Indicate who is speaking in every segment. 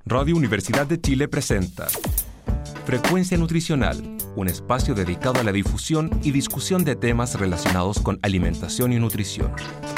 Speaker 1: Radio Universidad de Chile presenta Frecuencia Nutricional, un espacio dedicado a la difusión y discusión de temas relacionados con alimentación y nutrición.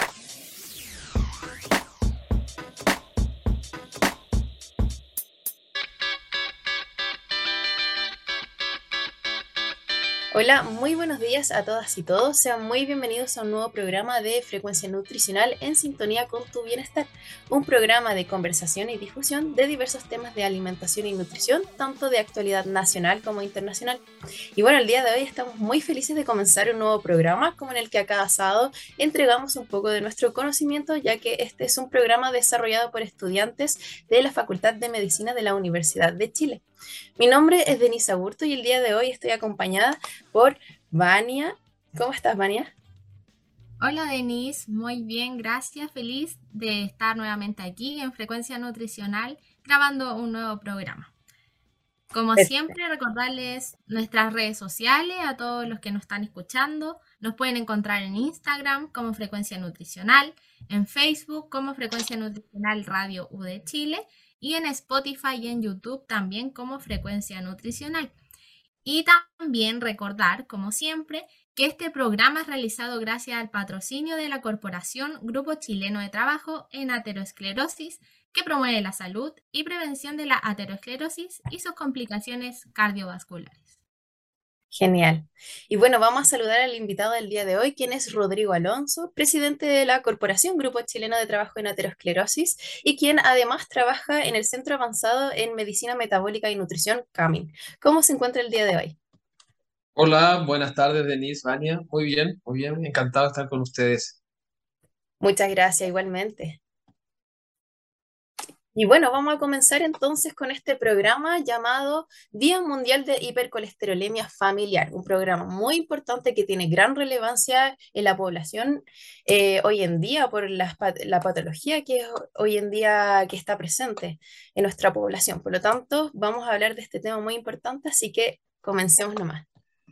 Speaker 2: Hola, muy buenos días a todas y todos. Sean muy bienvenidos a un nuevo programa de Frecuencia Nutricional en sintonía con tu bienestar. Un programa de conversación y difusión de diversos temas de alimentación y nutrición, tanto de actualidad nacional como internacional. Y bueno, el día de hoy estamos muy felices de comenzar un nuevo programa, como en el que a cada sábado entregamos un poco de nuestro conocimiento, ya que este es un programa desarrollado por estudiantes de la Facultad de Medicina de la Universidad de Chile. Mi nombre es Denise Aburto y el día de hoy estoy acompañada por Vania. ¿Cómo estás, Vania?
Speaker 3: Hola Denise, muy bien, gracias, feliz de estar nuevamente aquí en Frecuencia Nutricional grabando un nuevo programa. Como siempre, recordarles nuestras redes sociales a todos los que nos están escuchando. Nos pueden encontrar en Instagram como Frecuencia Nutricional, en Facebook como Frecuencia Nutricional Radio U de Chile y en Spotify y en YouTube también como Frecuencia Nutricional. Y también recordar, como siempre, que este programa es realizado gracias al patrocinio de la Corporación Grupo Chileno de Trabajo en Aterosclerosis, que promueve la salud y prevención de la aterosclerosis y sus complicaciones cardiovasculares.
Speaker 2: Genial. Y bueno, vamos a saludar al invitado del día de hoy, quien es Rodrigo Alonso, presidente de la Corporación Grupo Chileno de Trabajo en Aterosclerosis y quien además trabaja en el Centro Avanzado en Medicina Metabólica y Nutrición, CAMIN. ¿Cómo se encuentra el día de hoy?
Speaker 4: Hola, buenas tardes, Denise, Vania. Muy bien, encantado de estar con ustedes.
Speaker 2: Muchas gracias, igualmente. Y bueno, vamos a comenzar entonces con este programa llamado Día Mundial de Hipercolesterolemia Familiar, un programa muy importante que tiene gran relevancia en la población hoy en día por la patología que es hoy en día que está presente en nuestra población. Por lo tanto, vamos a hablar de este tema muy importante, así que comencemos nomás.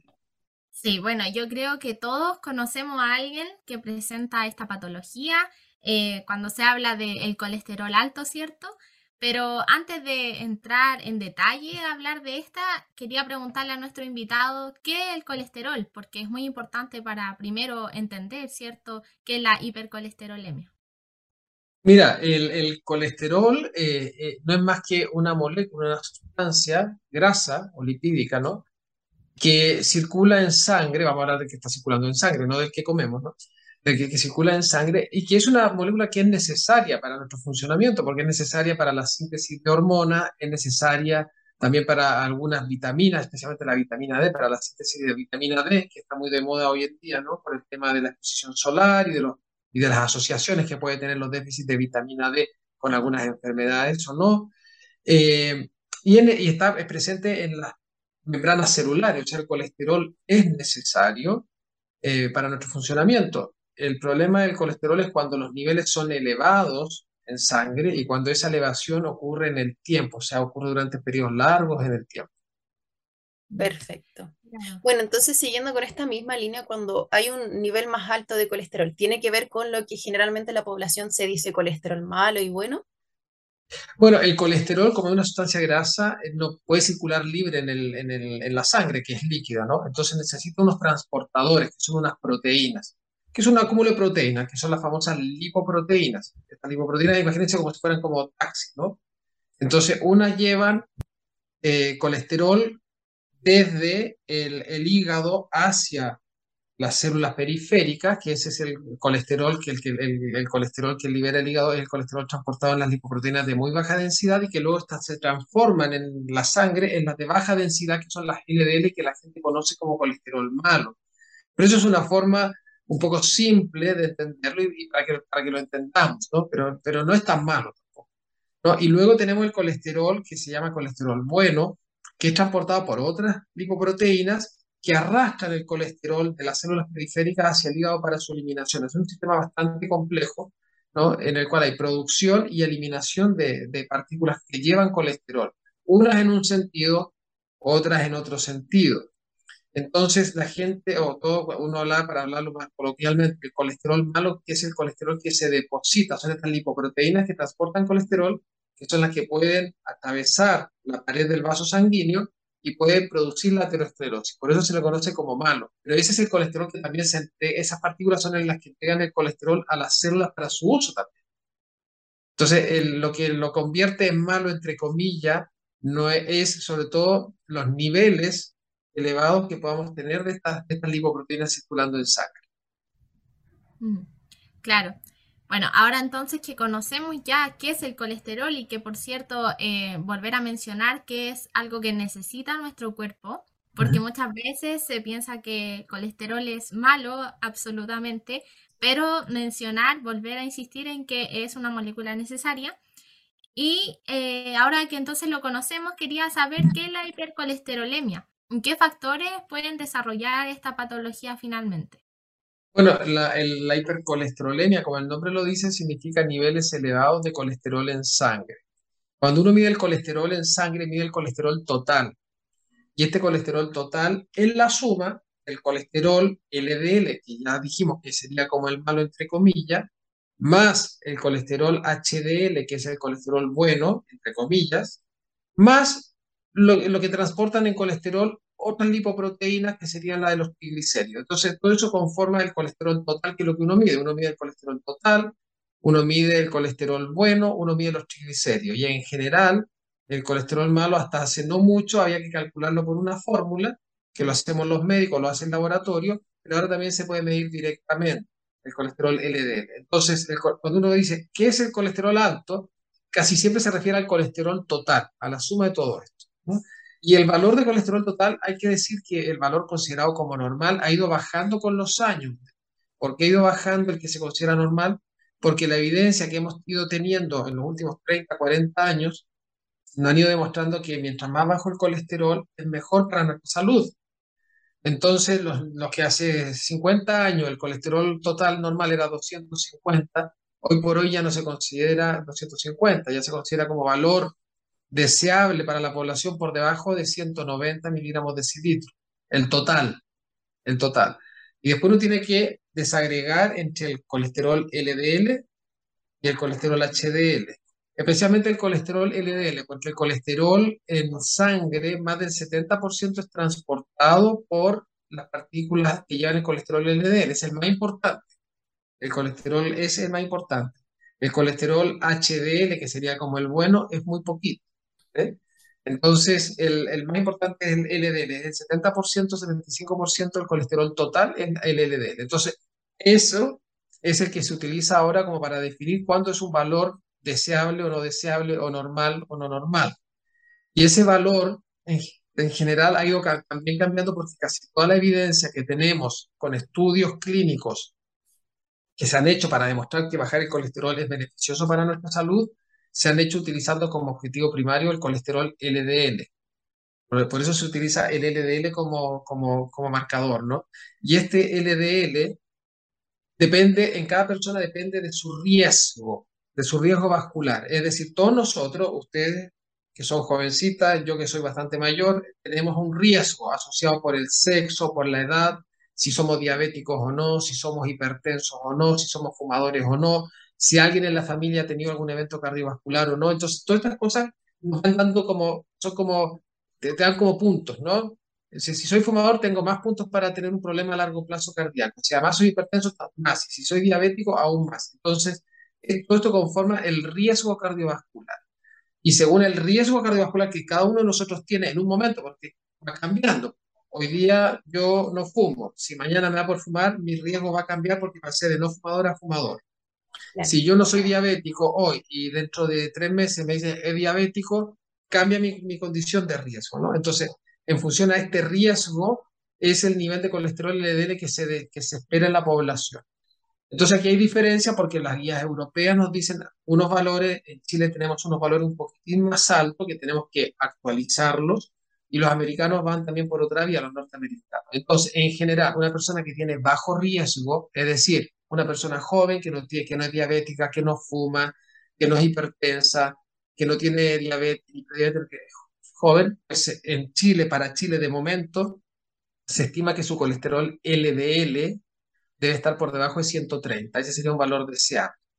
Speaker 3: Sí, bueno, yo creo que todos conocemos a alguien que presenta esta patología cuando se habla del colesterol alto, ¿cierto? Pero antes de entrar en detalle a hablar de esta, quería preguntarle a nuestro invitado qué es el colesterol, porque es muy importante para primero entender, ¿cierto?, qué es la hipercolesterolemia.
Speaker 4: Mira, el colesterol no es más que una molécula, una sustancia grasa o lipídica, ¿no? Que circula en sangre, vamos a hablar de que está circulando en sangre, no del que comemos, ¿no? Que circula en sangre y que es una molécula que es necesaria para nuestro funcionamiento, porque es necesaria para la síntesis de hormonas, es necesaria también para algunas vitaminas, especialmente la vitamina D, para la síntesis de vitamina D, que está muy de moda hoy en día, ¿no? Por el tema de la exposición solar y de las asociaciones que puede tener los déficits de vitamina D con algunas enfermedades o no. Eh, y está presente en las membranas celulares, o sea, el colesterol es necesario para nuestro funcionamiento. El problema del colesterol es cuando los niveles son elevados en sangre y cuando esa elevación ocurre en el tiempo, o sea, ocurre durante periodos largos en el tiempo.
Speaker 2: Perfecto.
Speaker 3: Claro.
Speaker 2: Bueno, entonces siguiendo con esta misma línea, cuando hay un nivel más alto de colesterol, ¿tiene que ver con lo que generalmente la población se dice colesterol malo y bueno?
Speaker 4: Bueno, el colesterol, como es una sustancia grasa, no puede circular libre en la sangre, que es líquida, ¿no? Entonces necesita unos transportadores, que son unas proteínas, que es un acúmulo de proteínas, que son las famosas lipoproteínas. Estas lipoproteínas, imagínense como si fueran como taxis, ¿no? Entonces, unas llevan colesterol desde el hígado hacia las células periféricas, que ese es el colesterol el colesterol que libera el hígado, es el colesterol transportado en las lipoproteínas de muy baja densidad y que luego estas se transforman en la sangre en las de baja densidad, que son las LDL, que la gente conoce como colesterol malo. Pero eso es una forma un poco simple de entenderlo y para que lo entendamos, ¿no? Pero no es tan malo tampoco, ¿no? Y luego tenemos el colesterol que se llama colesterol bueno, que es transportado por otras lipoproteínas que arrastran el colesterol de las células periféricas hacia el hígado para su eliminación. Es un sistema bastante complejo, ¿no? En el cual hay producción y eliminación de partículas que llevan colesterol, unas en un sentido, otras en otro sentido. Entonces, la gente, o todo, uno habla, para hablarlo más coloquialmente, el colesterol malo, que es el colesterol que se deposita, son estas lipoproteínas que transportan colesterol que son las que pueden atravesar la pared del vaso sanguíneo y pueden producir la aterosclerosis. Por eso se le conoce como malo. Pero ese es el colesterol que también esas partículas son en las que entregan el colesterol a las células para su uso también. Entonces, lo que lo convierte en malo, entre comillas, no es sobre todo los niveles elevados que podamos tener de estas lipoproteínas circulando en sangre.
Speaker 3: Mm, claro. Bueno, ahora entonces que conocemos ya qué es el colesterol y que, por cierto, volver a mencionar que es algo que necesita nuestro cuerpo, porque muchas veces se piensa que el colesterol es malo, absolutamente, pero mencionar, volver a insistir en que es una molécula necesaria. Y ahora que entonces lo conocemos, quería saber qué es la hipercolesterolemia, qué factores pueden desarrollar esta patología finalmente.
Speaker 4: Bueno, la hipercolesterolemia, como el nombre lo dice, significa niveles elevados de colesterol en sangre. Cuando uno mide el colesterol en sangre, mide el colesterol total. Y este colesterol total es la suma del colesterol LDL, que ya dijimos que sería como el malo entre comillas, más el colesterol HDL, que es el colesterol bueno, entre comillas, más lo que transportan en colesterol otras lipoproteínas que serían la de los triglicéridos. Entonces, todo eso conforma el colesterol total, que es lo que uno mide. Uno mide el colesterol total, uno mide el colesterol bueno, uno mide los triglicéridos. Y en general, el colesterol malo, hasta hace no mucho, había que calcularlo por una fórmula, que lo hacemos los médicos, lo hacen en laboratorio, pero ahora también se puede medir directamente el colesterol LDL. Entonces, cuando uno dice, ¿qué es el colesterol alto? Casi siempre se refiere al colesterol total, a la suma de todo esto, ¿no? Y el valor de colesterol total, hay que decir que el valor considerado como normal ha ido bajando con los años. ¿Por qué ha ido bajando el que se considera normal? Porque la evidencia que hemos ido teniendo en los últimos 30, 40 años nos han ido demostrando que mientras más bajo el colesterol es mejor para nuestra salud. Entonces, los que hace 50 años el colesterol total normal era 250, hoy por hoy ya no se considera 250, ya se considera como valor deseable para la población por debajo de 190 miligramos de cilitro, el total, el total. Y después uno tiene que desagregar entre el colesterol LDL y el colesterol HDL, especialmente el colesterol LDL, porque el colesterol en sangre, más del 70% es transportado por las partículas que llevan el colesterol LDL, es el más importante. El colesterol es el más importante. El colesterol HDL, que sería como el bueno, es muy poquito, ¿eh? Entonces, el más importante es el LDL, es el 70%, 75% del colesterol total es el LDL. Entonces, eso es el que se utiliza ahora como para definir cuándo es un valor deseable o no deseable, o normal o no normal. Y ese valor, en general, ha ido también cambiando porque casi toda la evidencia que tenemos con estudios clínicos que se han hecho para demostrar que bajar el colesterol es beneficioso para nuestra salud, se han hecho utilizando como objetivo primario el colesterol LDL. Por eso se utiliza el LDL como marcador, ¿no? Y este LDL depende, en cada persona depende de su riesgo vascular. Es decir, todos nosotros, ustedes que son jovencitas, yo que soy bastante mayor, tenemos un riesgo asociado por el sexo, por la edad, si somos diabéticos o no, si somos hipertensos o no, si somos fumadores o no, si alguien en la familia ha tenido algún evento cardiovascular o no. Entonces, todas estas cosas nos van dando como, son como, te dan como puntos, ¿no? Si soy fumador, tengo más puntos para tener un problema a largo plazo cardíaco. Si además soy hipertenso, más. Y si soy diabético, aún más. Entonces, todo esto conforma el riesgo cardiovascular. Y según el riesgo cardiovascular que cada uno de nosotros tiene en un momento, porque va cambiando. Hoy día yo no fumo. Si mañana me da por fumar, mi riesgo va a cambiar porque pasé de no fumador a fumador.
Speaker 2: Claro.
Speaker 4: Si yo no soy diabético hoy y dentro de 3 meses me dicen es diabético, cambia mi condición de riesgo, ¿no? Entonces, en función a este riesgo, es el nivel de colesterol LDL que se espera en la población. Entonces, aquí hay diferencia porque las guías europeas nos dicen unos valores, en Chile tenemos unos valores un poquitín más altos que tenemos que actualizarlos, y los americanos van también por otra vía, los norteamericanos. Entonces, en general, una persona que tiene bajo riesgo, es decir, una persona joven que no es diabética, que no fuma, que no es hipertensa, que no tiene diabetes, que es joven, pues en Chile, para Chile de momento, se estima que su colesterol LDL debe estar por debajo de 130. Ese sería un valor deseable.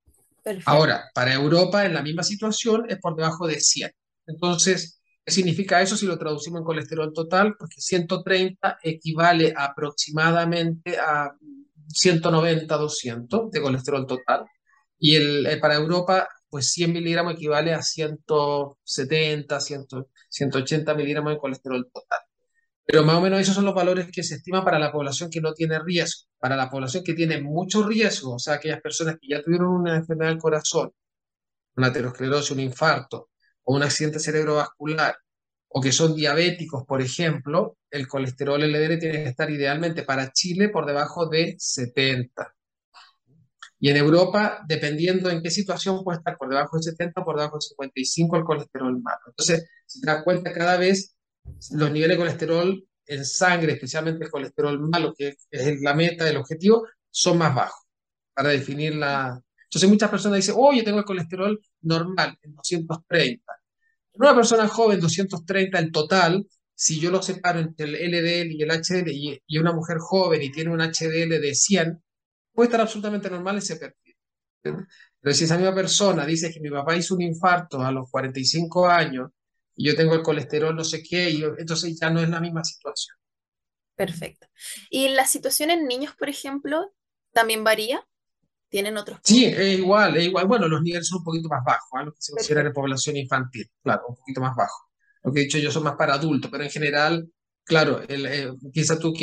Speaker 2: Perfecto.
Speaker 4: Ahora, para Europa, en la misma situación, es por debajo de 100. Entonces, ¿qué significa eso si lo traducimos en colesterol total? Porque 130 equivale aproximadamente a 190, 200 de colesterol total. Y para Europa, pues 100 miligramos equivale a 170, 100, 180 miligramos de colesterol total. Pero más o menos esos son los valores que se estiman para la población que no tiene riesgo. Para la población que tiene mucho riesgo, o sea, aquellas personas que ya tuvieron una enfermedad del corazón, una aterosclerosis, un infarto o un accidente cerebrovascular, o que son diabéticos, por ejemplo, el colesterol LDL tiene que estar idealmente para Chile por debajo de 70. Y en Europa, dependiendo en qué situación, puede estar por debajo de 70 o por debajo de 55 el colesterol malo. Entonces, si te das cuenta, cada vez los niveles de colesterol en sangre, especialmente el colesterol malo, que es la meta, el objetivo, son más bajos para definir la... Entonces muchas personas dicen, oh, yo tengo el colesterol normal en 230. En una persona joven, 230 el total, si yo lo separo entre el LDL y el HDL y una mujer joven y tiene un HDL de 100, puede estar absolutamente normal ese perfil. ¿Entiendes? Pero si esa misma persona dice que mi papá hizo un infarto a los 45 años y yo tengo el colesterol no sé qué, entonces ya no es la misma situación.
Speaker 2: Perfecto. ¿Y la situación en niños, por ejemplo, también varía? ¿Tienen otros
Speaker 4: Sí,
Speaker 2: puntos?
Speaker 4: es igual, es igual. Bueno, los niveles son un poquito más bajos, ¿ah? Lo que se considera en
Speaker 2: Perfecto.
Speaker 4: población infantil, claro, un poquito más bajo. Lo que he dicho yo son más para adultos, pero en general, claro, piensa tú que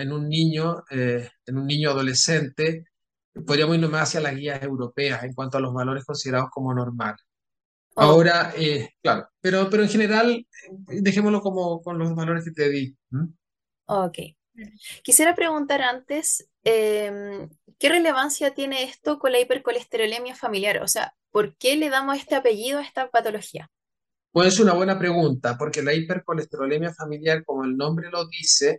Speaker 4: en un niño adolescente, podríamos irnos más hacia las guías europeas en cuanto a los valores considerados como normales.
Speaker 2: Ok.
Speaker 4: Ahora, claro, pero en general, dejémoslo como con los valores que te di. ¿Mm?
Speaker 2: Ok. Quisiera preguntar antes, ¿qué relevancia tiene esto con la hipercolesterolemia familiar? O sea, ¿por qué le damos este apellido a esta patología?
Speaker 4: Pues es una buena pregunta, porque la hipercolesterolemia familiar, como el nombre lo dice,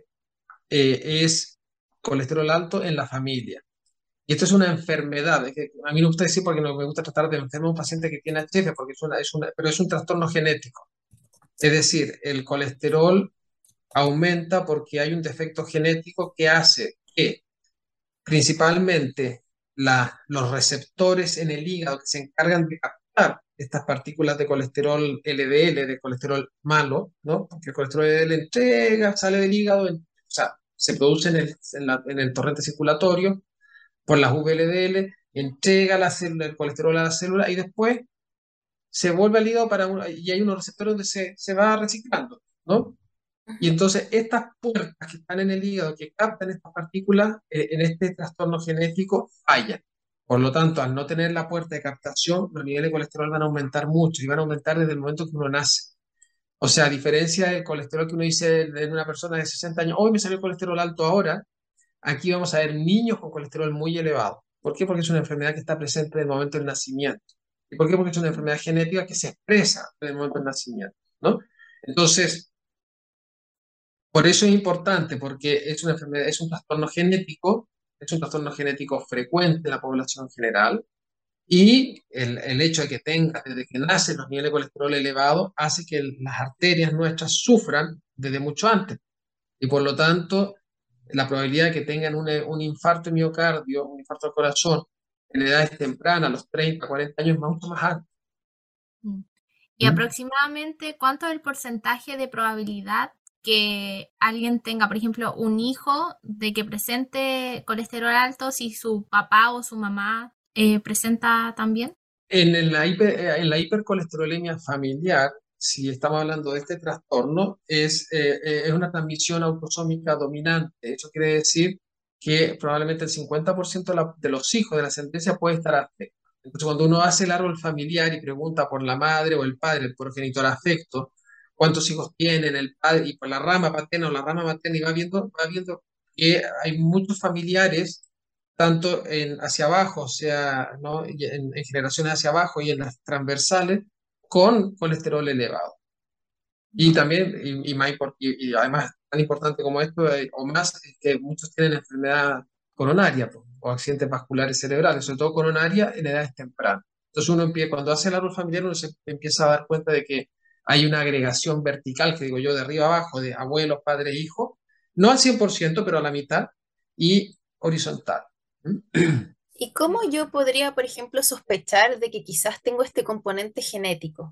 Speaker 4: es colesterol alto en la familia. Y esto es una enfermedad, es que a mí no me gusta decir porque no me gusta tratar de enfermar a un paciente que tiene HF, porque pero es un trastorno genético. Es decir, el colesterol aumenta porque hay un defecto genético que hace que principalmente los receptores en el hígado que se encargan de captar estas partículas de colesterol LDL, de colesterol malo, ¿no? Porque el colesterol LDL sale del hígado, o sea, se produce en el torrente circulatorio por las VLDL, entrega el colesterol a la célula y después se vuelve al hígado y hay unos receptores donde se va reciclando, ¿no? Y
Speaker 2: Ujú.
Speaker 4: entonces estas puertas que están en el hígado, que captan estas partículas, en este trastorno genético, fallan. Por lo tanto, al no tener la puerta de captación, los niveles de colesterol van a aumentar mucho y van a aumentar desde el momento que uno nace. O sea, a diferencia del colesterol que uno dice de una persona de 60 años, hoy me salió el colesterol alto ahora, aquí vamos a ver niños con colesterol muy elevado. ¿Por qué? Porque es una enfermedad que está presente desde el momento del nacimiento. ¿Y por qué? Porque es una enfermedad genética que se expresa desde el momento del nacimiento, ¿no? Entonces, por eso es importante, porque es una enfermedad, es un trastorno genético frecuente en la población general, y el hecho de que tenga desde que nace los niveles de colesterol elevados hace que las arterias nuestras sufran desde mucho antes. Y por lo tanto, la probabilidad de que tengan un infarto de miocardio, un infarto al corazón, en edades tempranas, a los 30, 40 años, es mucho más alto.
Speaker 3: Mm. ¿Y
Speaker 4: ¿Mm?
Speaker 3: aproximadamente cuánto es el porcentaje de probabilidad que alguien tenga, por ejemplo, un hijo de que presente colesterol alto si su papá o su mamá presenta también?
Speaker 4: En la hipercolesterolemia familiar, si estamos hablando de este trastorno, es una transmisión autosómica dominante. Eso quiere decir que probablemente el 50% de los hijos de la ascendencia puede estar afectado. Entonces, cuando uno hace el árbol familiar y pregunta por la madre o el padre, el progenitor afecto, cuántos hijos tienen el padre, y por la rama paterna o la rama materna, y va viendo que hay muchos familiares tanto hacia abajo, o sea, ¿no? Y en generaciones hacia abajo y en las transversales, con colesterol elevado. Y también, y además, tan importante como esto, o más, es que muchos tienen enfermedad coronaria, pues, o accidentes vasculares cerebrales, sobre todo coronaria en edades tempranas. Entonces cuando hace el árbol familiar, uno se empieza a dar cuenta de que hay una agregación vertical, que digo yo, de arriba abajo, de abuelos, padres, hijos, no al 100%, pero a la mitad, y horizontal. ¿Mm?
Speaker 2: ¿Y cómo yo podría, por ejemplo, sospechar de que quizás tengo este componente genético?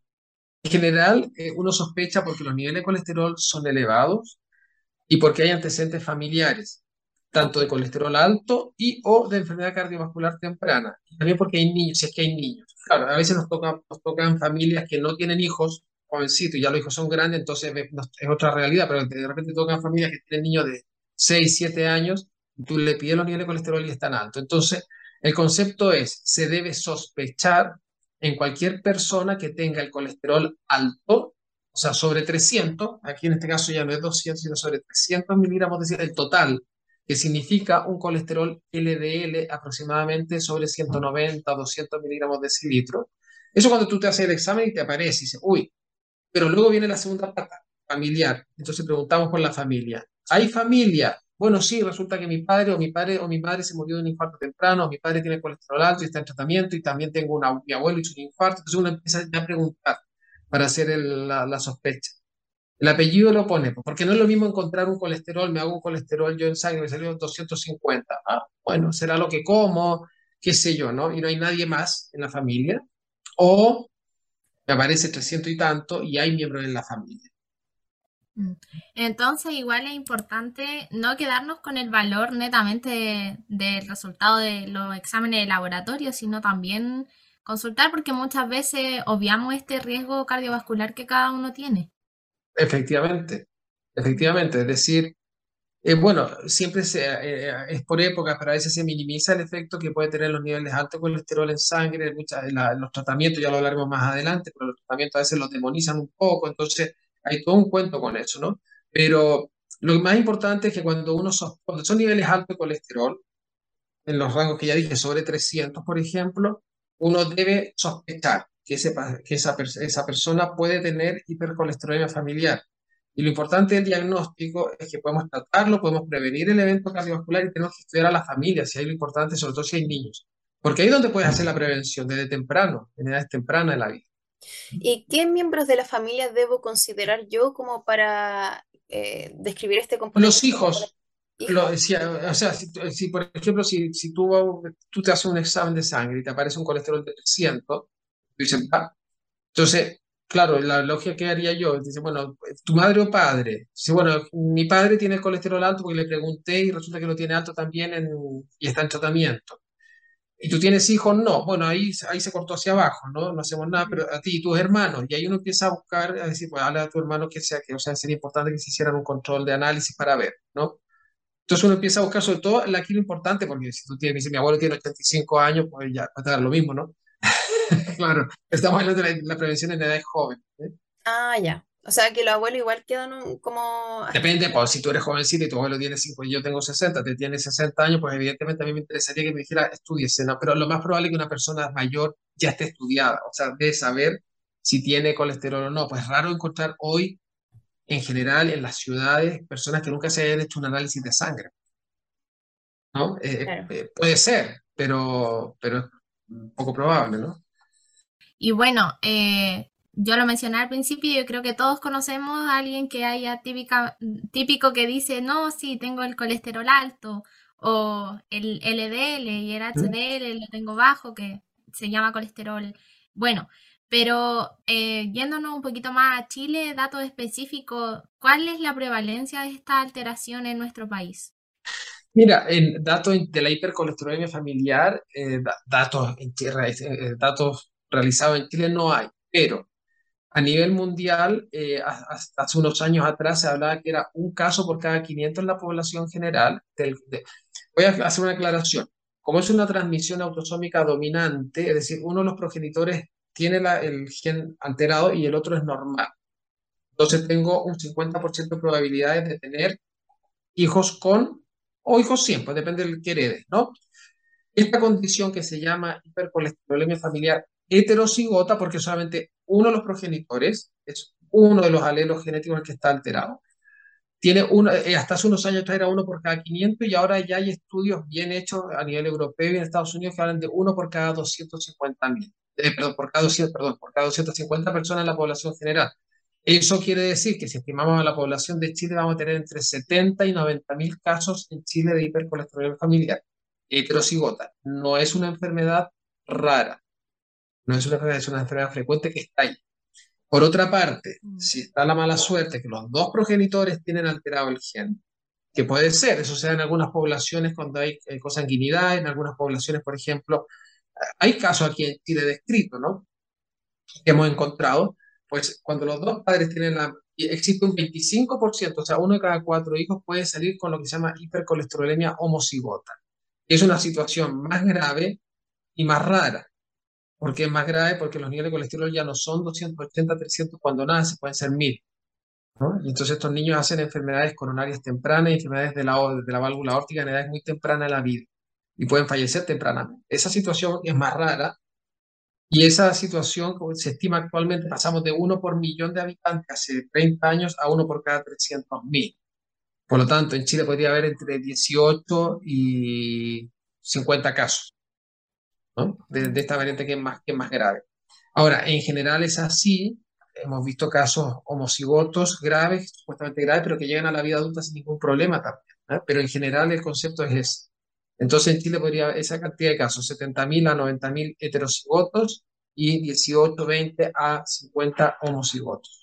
Speaker 4: En general, uno sospecha porque los niveles de colesterol son elevados y porque hay antecedentes familiares,
Speaker 2: Ok.
Speaker 4: tanto de colesterol alto y o de enfermedad cardiovascular temprana. Y también porque hay niños, si es que hay niños. Claro, a veces nos tocan familias que no tienen hijos jovencitos y ya los hijos son grandes, entonces es otra realidad, pero de repente tocan familias que tienen niños de 6 7 años y tú le pides los niveles de colesterol y están altos. Entonces, el concepto es, se debe sospechar en cualquier persona que tenga el colesterol alto, o sea, sobre 300, aquí en este caso ya no es 200, sino sobre 300 miligramos, decir, el total, que significa un colesterol LDL aproximadamente sobre 190 o 200 miligramos de decilitro. Eso cuando tú te haces el examen y te aparece y dices, uy, pero luego viene la segunda pata, familiar. Entonces preguntamos por la familia. ¿Hay familia? Bueno, sí, resulta que mi padre se murió de un infarto temprano, mi padre tiene colesterol alto y está en tratamiento, y también tengo mi abuelo hizo un infarto. Entonces uno empieza ya a preguntar para hacer la sospecha. El apellido lo pone, pues, porque no es lo mismo encontrar un colesterol, me hago un colesterol yo en sangre, me salió 250. Ah, bueno, será lo que como, qué sé yo, ¿no? Y no hay nadie más en la familia. O me aparece 300 y tanto y hay miembros en la familia.
Speaker 3: Mm. Entonces, igual es importante no quedarnos con el valor netamente del resultado de los exámenes de laboratorio, sino también consultar porque muchas veces obviamos este riesgo cardiovascular que cada uno tiene.
Speaker 4: Efectivamente,
Speaker 3: Mm.
Speaker 4: efectivamente. Es decir, bueno, siempre es por épocas, pero a veces se minimiza el efecto que puede tener los niveles altos de colesterol en sangre, los tratamientos, ya lo hablaremos más adelante, pero los tratamientos a veces los demonizan un poco, entonces hay todo un cuento con eso, ¿no? Pero lo más importante es que cuando son niveles altos de colesterol, en los rangos que ya dije, sobre 300, por ejemplo, uno debe sospechar que esa persona puede tener hipercolesterolemia familiar. Y lo importante del diagnóstico es que podemos tratarlo, podemos prevenir el evento cardiovascular y tenemos que estudiar a la familia, si hay lo importante, sobre todo si hay niños. Porque ahí es donde puedes hacer la prevención, desde temprano, en edades tempranas de la vida.
Speaker 2: ¿Y qué miembros de la familia debo considerar yo como para describir este componente
Speaker 4: Los hijos,
Speaker 2: hijo?
Speaker 4: o sea, si, por ejemplo, si tú te haces un examen de sangre y te aparece un colesterol de 300, dicen, "Ah". Entonces, claro, la lógica que haría yo, dice, bueno, ¿tu madre o padre? Dice, bueno, mi padre tiene el colesterol alto porque le pregunté y resulta que lo tiene alto también y está en tratamiento. ¿Y tú tienes hijos? No. Bueno, ahí se cortó hacia abajo, ¿no? No hacemos nada, pero a ti y tus hermanos. Y ahí uno empieza a buscar, a decir, pues habla a tu hermano o sea, sería importante que se hicieran un control de análisis para ver, ¿no? Entonces uno empieza a buscar sobre todo aquí lo importante, porque si tú tienes, dice, mi abuelo tiene 85 años, pues ya va a dar lo mismo, ¿no? Claro, estamos hablando de la prevención en edades jóvenes. ¿Eh?
Speaker 2: Ah, ya. O sea que los abuelos igual quedan como hasta...
Speaker 4: Depende, pues si tú eres jovencito y tu abuelo tiene 5 y yo tengo 60, te tiene 60 años, pues evidentemente a mí me interesaría que me dijera, estudiese, ¿no? Pero lo más probable es que una persona mayor ya esté estudiada, o sea, debe saber si tiene colesterol o no. Pues es raro encontrar hoy, en general, en las ciudades, personas que nunca se hayan hecho un análisis de sangre, ¿no?
Speaker 2: Claro.
Speaker 4: Puede ser, pero es poco probable, ¿no?
Speaker 3: Y bueno, yo lo mencioné al principio, yo creo que todos conocemos a alguien que haya típico que dice, no, sí, tengo el colesterol alto, o el LDL y el
Speaker 4: ¿Mm?
Speaker 3: HDL lo tengo bajo, que se llama colesterol. Bueno, pero yéndonos un poquito más a Chile, datos específicos, ¿cuál es la prevalencia de esta alteración en nuestro país?
Speaker 4: Mira, en datos de la hipercolesterolemia familiar, datos realizados en Chile no hay, pero a nivel mundial, hasta hace unos años atrás se hablaba que era un caso por cada 500 en la población general. Voy a hacer una aclaración. Como es una transmisión autosómica dominante, es decir, uno de los progenitores tiene el gen alterado y el otro es normal. Entonces tengo un 50% de probabilidades de tener hijos con o hijos sin, pues depende del que heredes, ¿no? Esta condición que se llama hipercolesterolemia familiar heterocigota, porque solamente uno de los progenitores, es uno de los alelos genéticos el que está alterado. Tiene uno, hasta hace unos años atrás era uno por cada 500 y ahora ya hay estudios bien hechos a nivel europeo y en Estados Unidos que hablan de uno por cada 250.000. Perdón, por cada 250 personas en la población general. Eso quiere decir que si estimamos a la población de Chile, vamos a tener entre 70 y 90.000 casos en Chile de hipercolesterolemia familiar. heterocigota. No es una enfermedad rara, no es una enfermedad, es una enfermedad frecuente que está ahí. Por otra parte, si está la mala suerte que los dos progenitores tienen alterado el gen, que puede ser, eso se da en algunas poblaciones cuando hay consanguinidad, en algunas poblaciones, por ejemplo, hay casos aquí en Chile descritos, ¿no? Que hemos encontrado, pues cuando los dos padres tienen existe un 25%, o sea, uno de cada 4 hijos puede salir con lo que se llama hipercolesterolemia homocigota. Es una situación más grave y más rara. ¿Por qué es más grave? Porque los niveles de colesterol ya no son 280, 300 cuando nacen, pueden ser 1000, ¿no? Y entonces estos niños hacen enfermedades coronarias tempranas y enfermedades de la válvula aórtica en edades muy tempranas de la vida y pueden fallecer tempranamente. Esa situación es más rara y esa situación, como se estima actualmente, pasamos de 1 por 1.000.000 de habitantes hace 30 años a 1 por cada 300.000. Por lo tanto, en Chile podría haber entre 18 y 50 casos, ¿no? De esta variante que es más grave. Ahora, en general es así. Hemos visto casos homocigotos graves, supuestamente graves, pero que llegan a la vida adulta sin ningún problema también, ¿eh? Pero en general el concepto es ese. Entonces en Chile podría haber esa cantidad de casos, 70.000 a 90.000 heterocigotos y 18, 20 a 50 homocigotos.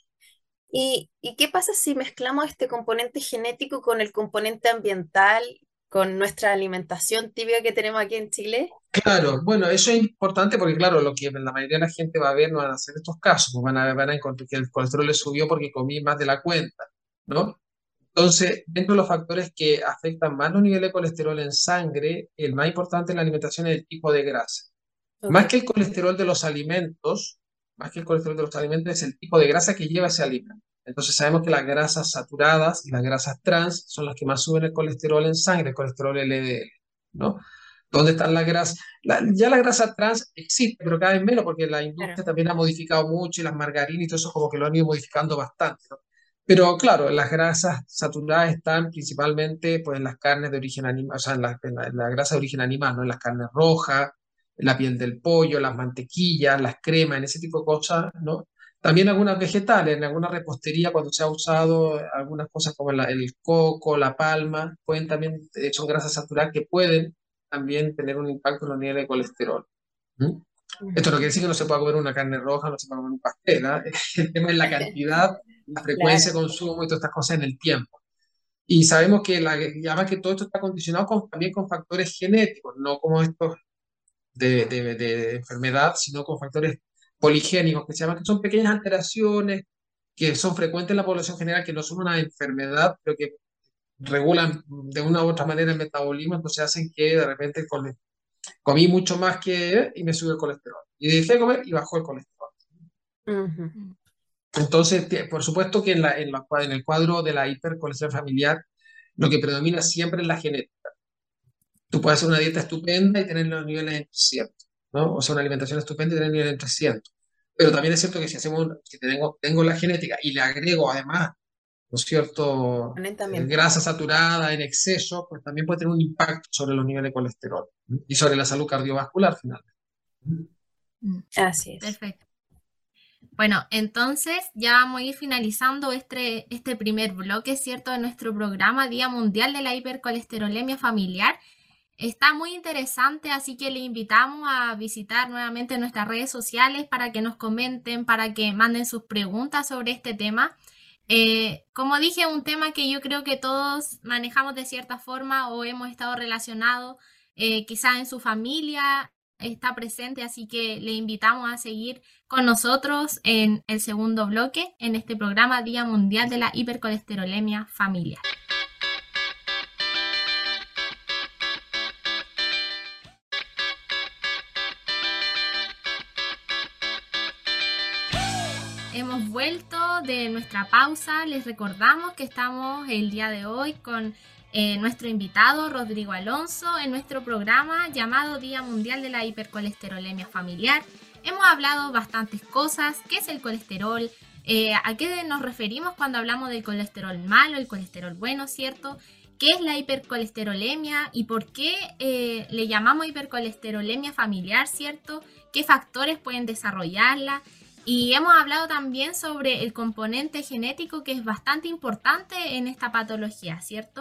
Speaker 2: ¿Y qué pasa si mezclamos este componente genético con el componente ambiental, con nuestra alimentación típica que tenemos aquí en Chile?
Speaker 4: Claro, bueno, eso es importante porque, claro, lo que la mayoría de la gente va a ver no van a ser estos casos, pues van a encontrar que el colesterol le subió porque comí más de la cuenta, ¿no? Entonces, dentro de los factores que afectan más los niveles de colesterol en sangre, el más importante en la alimentación es el tipo de grasa.
Speaker 2: Ok,
Speaker 4: Más que el colesterol de los alimentos, más que el colesterol de los alimentos es el tipo de grasa que lleva ese alimento. Entonces sabemos que las grasas saturadas y las grasas trans son las que más suben el colesterol en sangre, el colesterol LDL, ¿no? ¿Dónde están las grasas? Ya la grasa trans existe, pero cada vez menos porque la
Speaker 2: claro.
Speaker 4: industria también ha modificado mucho y las margarinas y todo eso como que lo han ido modificando bastante, ¿no? Pero claro, las grasas saturadas están principalmente pues, en las carnes de origen animal, o sea, en la grasa de origen animal, ¿no? En las carnes rojas, la piel del pollo, las mantequillas, las cremas, en ese tipo de cosas, ¿no? También algunas vegetales, en alguna repostería cuando se ha usado algunas cosas como el coco, la palma, pueden también, son grasas saturadas que pueden también tener un impacto en los niveles de colesterol. ¿Mm? Esto no quiere decir que no se pueda comer una carne roja, no se pueda comer un pastel, ¿ah? El tema es la cantidad, la frecuencia
Speaker 2: Claro,
Speaker 4: de consumo y todas estas cosas en el tiempo. Y sabemos que, y además que todo esto está condicionado también con factores genéticos, no como estos de enfermedad, sino con factores poligénicos que se llaman, que son pequeñas alteraciones que son frecuentes en la población general, que no son una enfermedad, pero que regulan de una u otra manera el metabolismo, entonces hacen que de repente comí mucho más que y me sube el colesterol. Y dejé de comer y bajó el colesterol.
Speaker 2: ujú,
Speaker 4: Entonces, por supuesto que en el cuadro de la hipercolesterolemia familiar, lo que predomina siempre es la genética. Tú puedes hacer una dieta estupenda y tener los niveles en 300, ¿no? O sea, una alimentación estupenda y tener niveles en 300. Pero también es cierto que si tengo la genética y le agrego además, ¿no es cierto?,
Speaker 2: componente ambiental.
Speaker 4: grasa saturada en exceso, pues también puede tener un impacto sobre los niveles de colesterol, ¿no? Y sobre la salud cardiovascular finalmente.
Speaker 2: Así es.
Speaker 3: Perfecto. Bueno, entonces ya vamos a ir finalizando este primer bloque, ¿cierto?, de nuestro programa Día Mundial de la Hipercolesterolemia Familiar. Está muy interesante, así que le invitamos a visitar nuevamente nuestras redes sociales para que nos comenten, para que manden sus preguntas sobre este tema. Como dije, un tema que yo creo que todos manejamos de cierta forma o hemos estado relacionados, quizás en su familia está presente, así que le invitamos a seguir con nosotros en el segundo bloque, en este programa Día Mundial de la Hipercolesterolemia Familiar. Hemos vuelto de nuestra pausa. Les recordamos que estamos el día de hoy con nuestro invitado Rodrigo Alonso en nuestro programa llamado Día Mundial de la Hipercolesterolemia Familiar. Hemos hablado bastantes cosas. ¿Qué es el colesterol? ¿A qué nos referimos cuando hablamos del colesterol malo, el colesterol bueno, ¿cierto? ¿Qué es la hipercolesterolemia y por qué le llamamos hipercolesterolemia familiar, ¿cierto? ¿Qué factores pueden desarrollarla? Y hemos hablado también sobre el componente genético que es bastante importante en esta patología, ¿cierto?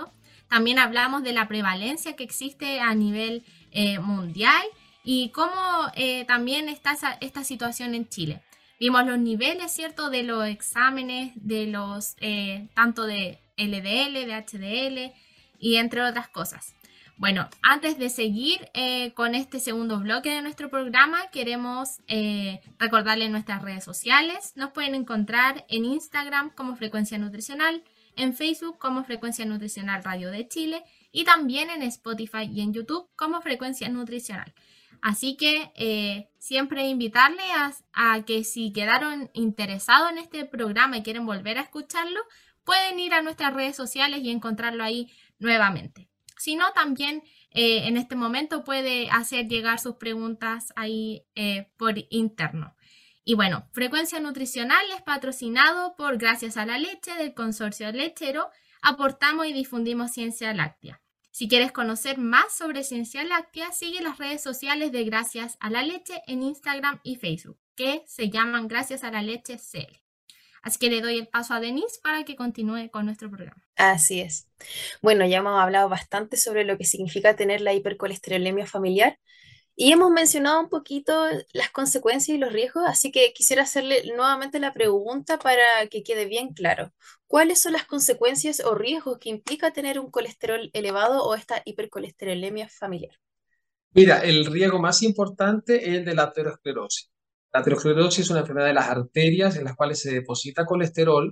Speaker 3: También hablamos de la prevalencia que existe a nivel mundial y cómo también está esta situación en Chile. Vimos los niveles, ¿cierto?, de los exámenes, de los tanto de LDL, de HDL y entre otras cosas. Bueno, antes de seguir con este segundo bloque de nuestro programa, queremos recordarles nuestras redes sociales. Nos pueden encontrar en Instagram como Frecuencia Nutricional, en Facebook como Frecuencia Nutricional Radio de Chile y también en Spotify y en YouTube como Frecuencia Nutricional. Así que siempre invitarles a que si quedaron interesados en este programa y quieren volver a escucharlo, pueden ir a nuestras redes sociales y encontrarlo ahí nuevamente. Si no, también en este momento puede hacer llegar sus preguntas ahí por interno. Y bueno, Frecuencia Nutricional es patrocinado por Gracias a la Leche del Consorcio Lechero. Aportamos y difundimos ciencia láctea. Si quieres conocer más sobre ciencia láctea, sigue las redes sociales de Gracias a la Leche en Instagram y Facebook, que se llaman Gracias a la Leche CL. Así que le doy el paso a Denise para que continúe con nuestro programa.
Speaker 2: Así es. Bueno, ya hemos hablado bastante sobre lo que significa tener la hipercolesterolemia familiar y hemos mencionado un poquito las consecuencias y los riesgos, así que quisiera hacerle nuevamente la pregunta para que quede bien claro. ¿Cuáles son las consecuencias o riesgos que implica tener un colesterol elevado o esta hipercolesterolemia familiar?
Speaker 4: Mira, el riesgo más importante es el de la aterosclerosis. La aterosclerosis es una enfermedad de las arterias en las cuales se deposita colesterol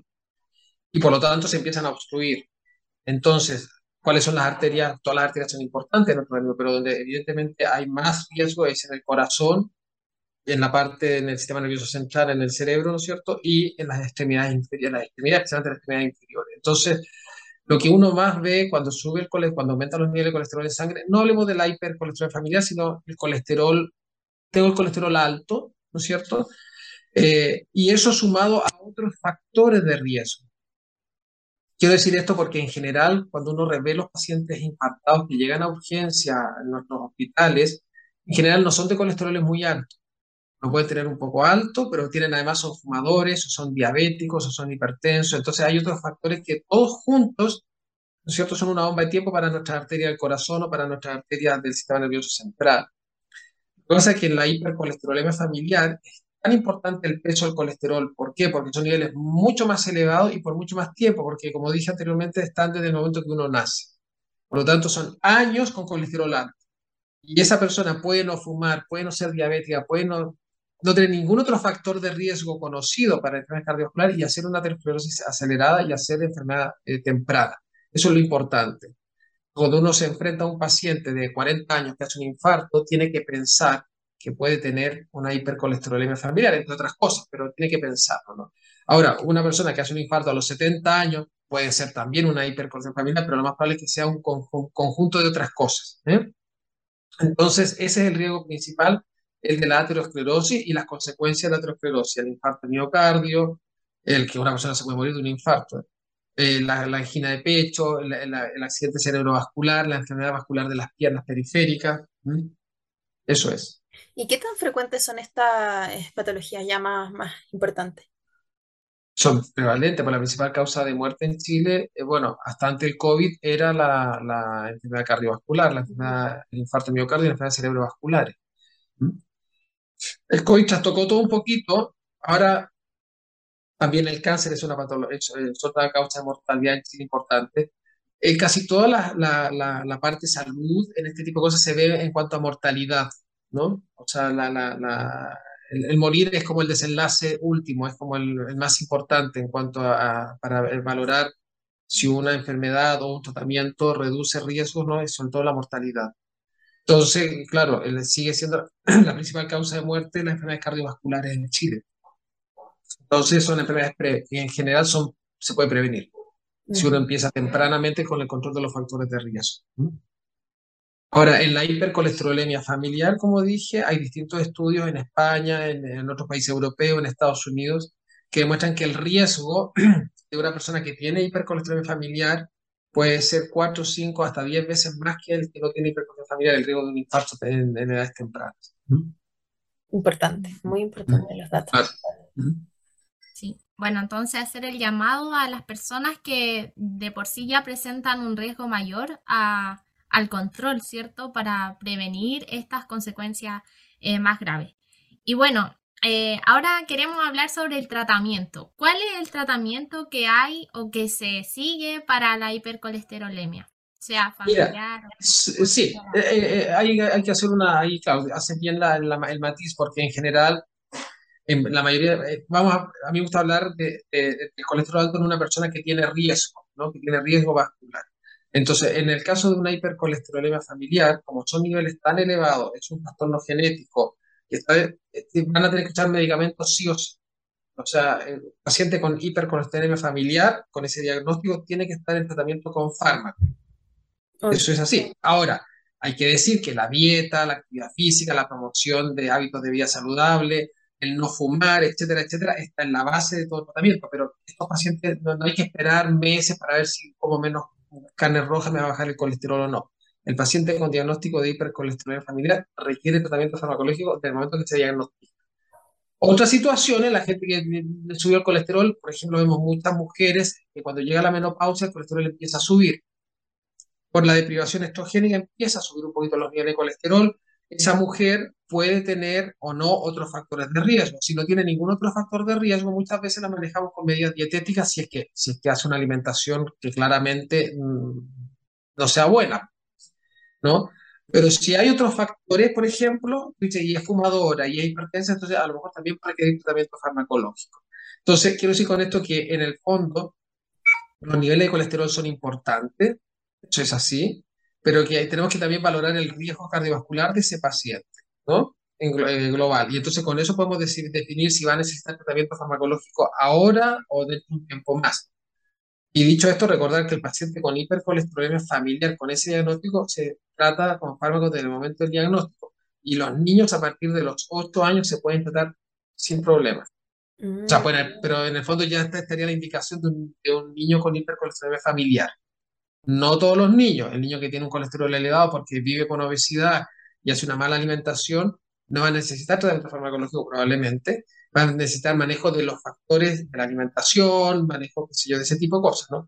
Speaker 4: y por lo tanto se empiezan a obstruir. Entonces, ¿cuáles son las arterias? Todas las arterias son importantes en nuestro organismo, pero donde evidentemente hay más riesgo es en el corazón, en la parte, en el sistema nervioso central, en el cerebro, ¿no es cierto? Y en las extremidades inferiores, especialmente las extremidades inferiores. Entonces, lo que uno más ve cuando sube el colesterol, cuando aumentan los niveles de colesterol en sangre, no hablemos de la hipercolesterol familiar, sino el colesterol, tengo el colesterol alto, ¿no es cierto? Y eso sumado a otros factores de riesgo. Quiero decir esto porque en general, cuando uno ve los pacientes infartados que llegan a urgencia en nuestros hospitales, en general no son de colesteroles muy altos. Lo pueden tener un poco alto, pero tienen además son fumadores, o son diabéticos, o son hipertensos. Entonces hay otros factores que todos juntos, ¿no es cierto?, son una bomba de tiempo para nuestras arterias del corazón o para nuestras arterias del sistema nervioso central. Lo que pasa es que en la hipercolesterolemia familiar es tan importante el peso del colesterol. ¿Por qué? Porque son niveles mucho más elevados y por mucho más tiempo, porque como dije anteriormente, están desde el momento que uno nace. Por lo tanto, son años con colesterol alto. Y esa persona puede no fumar, puede no ser diabética, puede no tener ningún otro factor de riesgo conocido para enfermedad cardiovascular y hacer una aterosclerosis acelerada y hacer enfermedad temprana. Eso es lo importante. Cuando uno se enfrenta a un paciente de 40 años que hace un infarto, tiene que pensar que puede tener una hipercolesterolemia familiar, entre otras cosas, pero tiene que pensarlo, ¿no? Ahora, una persona que hace un infarto a los 70 años puede ser también una hipercolesterolemia familiar, pero lo más probable es que sea un conjunto de otras cosas, ¿eh? Entonces, ese es el riesgo principal, el de la aterosclerosis y las consecuencias de la aterosclerosis, el infarto de miocardio, el que una persona se puede morir de un infarto, la angina de pecho, el accidente cerebrovascular, la enfermedad vascular de las piernas periféricas. ¿Mm? Eso es.
Speaker 2: ¿Y qué tan frecuentes son estas patologías ya más importantes?
Speaker 4: Son prevalentes, por la principal causa de muerte en Chile, bueno, hasta antes del COVID era la enfermedad cardiovascular, el infarto de miocardio y las enfermedades cerebrovasculares. ¿Mm? El COVID trastocó todo un poquito, ahora también el cáncer es una patología, es otra causa de mortalidad en Chile importante. Casi toda la parte de salud en este tipo de cosas se ve en cuanto a mortalidad, ¿no? O sea, el morir es como el desenlace último, es como el más importante en cuanto para valorar si una enfermedad o un tratamiento reduce riesgos, ¿no? Y sobre todo la mortalidad. Entonces, claro, sigue siendo la principal causa de muerte de las enfermedades cardiovasculares en Chile. Entonces, son enfermedades que en general se puede prevenir si uno empieza tempranamente con el control de los factores de riesgo. ¿Mm? Ahora, en la hipercolesterolemia familiar, como dije, hay distintos estudios en España, en otros países europeos, en Estados Unidos, que demuestran que el riesgo de una persona que tiene hipercolesterolemia familiar puede ser 4, 5, hasta 10 veces más que el que no tiene hipercolesterolemia familiar, el riesgo de un infarto en edades tempranas. ¿Mm?
Speaker 2: Importante, muy
Speaker 4: ¿Mm?
Speaker 2: importante los datos.
Speaker 4: Claro. ¿Mm?
Speaker 3: Sí. Bueno, entonces hacer el llamado a las personas que de por sí ya presentan un riesgo mayor al control, ¿cierto? Para prevenir estas consecuencias más graves. Y bueno, ahora queremos hablar sobre el tratamiento. ¿Cuál es el tratamiento que hay o que se sigue para la hipercolesterolemia? Sea
Speaker 4: Mira,
Speaker 3: familiar o
Speaker 4: sí, hay que hacer ahí, claro, hace bien el matiz, porque en general, en la mayoría, a mí me gusta hablar del colesterol alto en una persona que tiene riesgo, ¿no? Que tiene riesgo vascular. Entonces, en el caso de una hipercolesterolemia familiar, como son niveles tan elevados, es un trastorno genético, van a tener que echar medicamentos sí o sí. O sea, el paciente con hipercolesterolemia familiar, con ese diagnóstico, tiene que estar en tratamiento con fármaco.
Speaker 2: Ok.
Speaker 4: Eso es así. Ahora, hay que decir que la dieta, la actividad física, la promoción de hábitos de vida saludable, el no fumar, etcétera, etcétera, está en la base de todo el tratamiento. Pero estos pacientes no hay que esperar meses para ver si como menos carne roja me va a bajar el colesterol o no. El paciente con diagnóstico de hipercolesterolemia familiar requiere tratamiento farmacológico desde el momento que se diagnostica. Otras situaciones, la gente que le subió el colesterol, por ejemplo, vemos muchas mujeres que cuando llega la menopausia el colesterol empieza a subir por la deprivación estrogénica empieza a subir un poquito los niveles de colesterol. Esa mujer puede tener o no otros factores de riesgo. Si no tiene ningún otro factor de riesgo, muchas veces la manejamos con medidas dietéticas si es que hace una alimentación que claramente no sea buena, ¿no? Pero si hay otros factores, por ejemplo, y es fumadora y es hipertensa, entonces a lo mejor también puede requerir tratamiento farmacológico. Entonces, quiero decir con esto que en el fondo los niveles de colesterol son importantes, eso es así, pero que tenemos que también valorar el riesgo cardiovascular de ese paciente, ¿no? Global. Y entonces con eso podemos definir si va a necesitar tratamiento farmacológico ahora o dentro de un tiempo más. Y dicho esto, recordar que el paciente con hipercolesterolemia familiar con ese diagnóstico se trata con fármacos desde el momento del diagnóstico. Y los niños a partir de los 8 años se pueden tratar sin problemas. O sea,
Speaker 2: Mm,
Speaker 4: bueno, pero en el fondo ya estaría la indicación de un niño con hipercolesterolemia familiar. No todos los niños, el niño que tiene un colesterol elevado porque vive con obesidad y hace una mala alimentación, no va a necesitar tratamiento farmacológico probablemente, va a necesitar manejo de los factores de la alimentación, manejo, qué sé yo, de ese tipo de cosas, ¿no?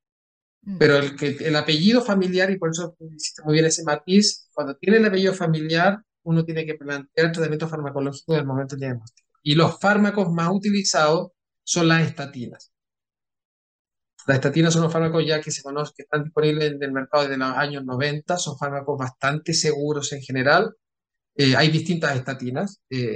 Speaker 3: Mm.
Speaker 4: Pero el apellido familiar, y por eso hiciste muy bien ese matiz, cuando tiene el apellido familiar, uno tiene que plantear el tratamiento farmacológico del momento del diagnóstico. Y los fármacos más utilizados son las estatinas. Las estatinas son unos fármacos ya que se conocen, que están disponibles en el mercado desde los años 90, son fármacos bastante seguros en general. Hay distintas estatinas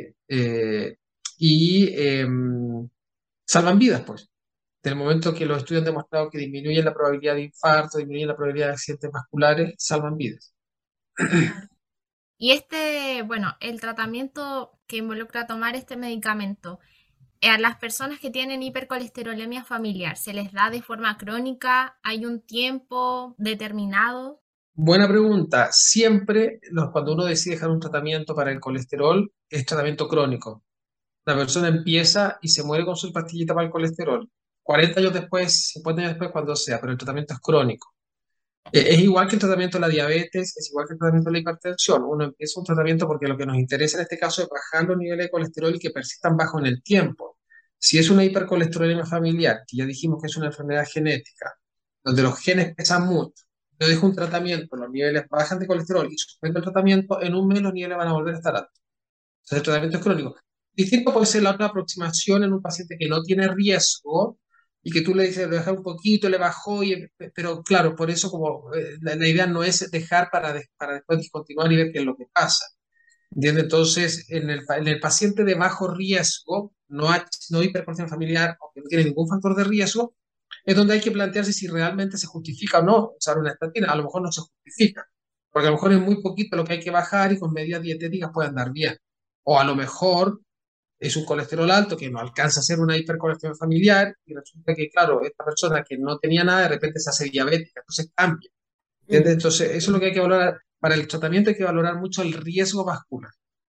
Speaker 4: y salvan vidas, pues. En el momento que los estudios han demostrado que disminuyen la probabilidad de infarto, disminuyen la probabilidad de accidentes vasculares, salvan vidas.
Speaker 3: Claro. Y bueno, el tratamiento que involucra tomar este medicamento, a las personas que tienen hipercolesterolemia familiar, ¿se les da de forma crónica? ¿Hay un tiempo determinado?
Speaker 4: Buena pregunta. Siempre, cuando uno decide dejar un tratamiento para el colesterol, es tratamiento crónico. La persona empieza y se muere con su pastillita para el colesterol. 40 años después, 50 años después, cuando sea, pero el tratamiento es crónico. Es igual que el tratamiento de la diabetes, es igual que el tratamiento de la hipertensión. Uno empieza un tratamiento porque lo que nos interesa en este caso es bajar los niveles de colesterol y que persistan bajo en el tiempo. Si es una hipercolesterolemia familiar, que ya dijimos que es una enfermedad genética, donde los genes pesan mucho, yo dejo un tratamiento, los niveles bajan de colesterol y suspendo el tratamiento, en un mes los niveles van a volver a estar altos. Entonces el tratamiento es crónico. Distinto puede ser la otra aproximación en un paciente que no tiene riesgo y que tú le dices, le dejas un poquito, le bajó, pero claro, por eso como la idea no es dejar para después discontinuar y ver qué es lo que pasa. ¿Entiendes? Entonces, en el paciente de bajo riesgo, no hipertensión familiar o que no tiene ningún factor de riesgo, es donde hay que plantearse si realmente se justifica o no usar una estatina. A lo mejor no se justifica, porque a lo mejor es muy poquito lo que hay que bajar y con medidas dietéticas puede andar bien. O a lo mejor es un colesterol alto que no alcanza a ser una hipercolesterolemia familiar y resulta que, claro, esta persona que no tenía nada de repente se hace diabética, entonces cambia.
Speaker 2: mm.
Speaker 4: ¿Entiendes? Entonces, eso es lo que hay que valorar. Para el tratamiento hay que valorar mucho el riesgo vascular.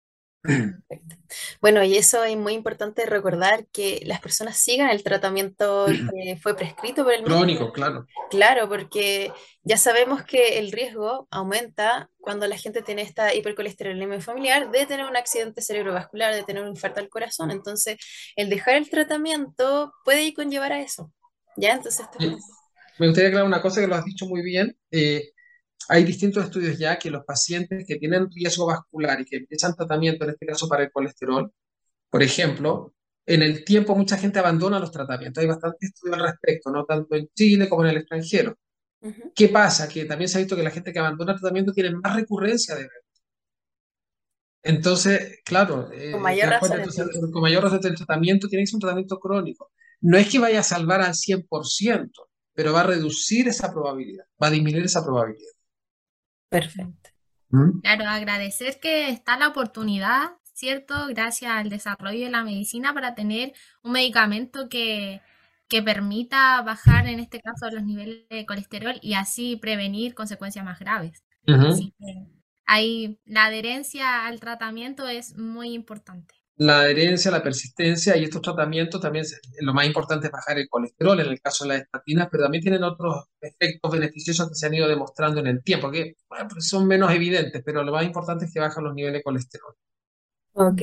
Speaker 2: Perfecto. Bueno, y eso es muy importante recordar que las personas sigan el tratamiento que fue prescrito por el médico.
Speaker 4: Crónico, claro.
Speaker 2: Claro, porque ya sabemos que el riesgo aumenta cuando la gente tiene esta hipercolesterolemia familiar de tener un accidente cerebrovascular, de tener un infarto al corazón. Entonces, el dejar el tratamiento puede conllevar a eso. ¿Ya? Entonces, esto es
Speaker 4: Y me gustaría aclarar una cosa que lo has dicho muy bien. Hay distintos estudios ya que los pacientes que tienen riesgo vascular y que empiezan tratamiento, en este caso para el colesterol, por ejemplo, en el tiempo mucha gente abandona los tratamientos. Hay bastantes estudios al respecto, no tanto en Chile como en el extranjero.
Speaker 2: ujú,
Speaker 4: ¿Qué pasa? Que también se ha visto que la gente que abandona el tratamiento tiene más recurrencia de ver. Entonces, claro,
Speaker 2: con
Speaker 4: te
Speaker 2: mayor
Speaker 4: das cuenta,
Speaker 2: razón
Speaker 4: entonces,
Speaker 2: entonces.
Speaker 4: con mayor razón el tratamiento tiene que ser un tratamiento crónico. No es que vaya a salvar al 100%, pero va a reducir esa probabilidad, va a disminuir esa probabilidad.
Speaker 2: Perfecto.
Speaker 4: ¿Mm?
Speaker 3: Claro, agradecer que está la oportunidad, ¿cierto? Gracias al desarrollo de la medicina para tener un medicamento que permita bajar, en este caso, los niveles de colesterol y así prevenir consecuencias más graves.
Speaker 4: Ujú.
Speaker 3: Así que ahí la adherencia al tratamiento es muy importante.
Speaker 4: La adherencia, la persistencia y estos tratamientos también, lo más importante es bajar el colesterol en el caso de las estatinas, pero también tienen otros efectos beneficiosos que se han ido demostrando en el tiempo, que bueno, pues son menos evidentes, pero lo más importante es que bajan los niveles de colesterol.
Speaker 2: Ok.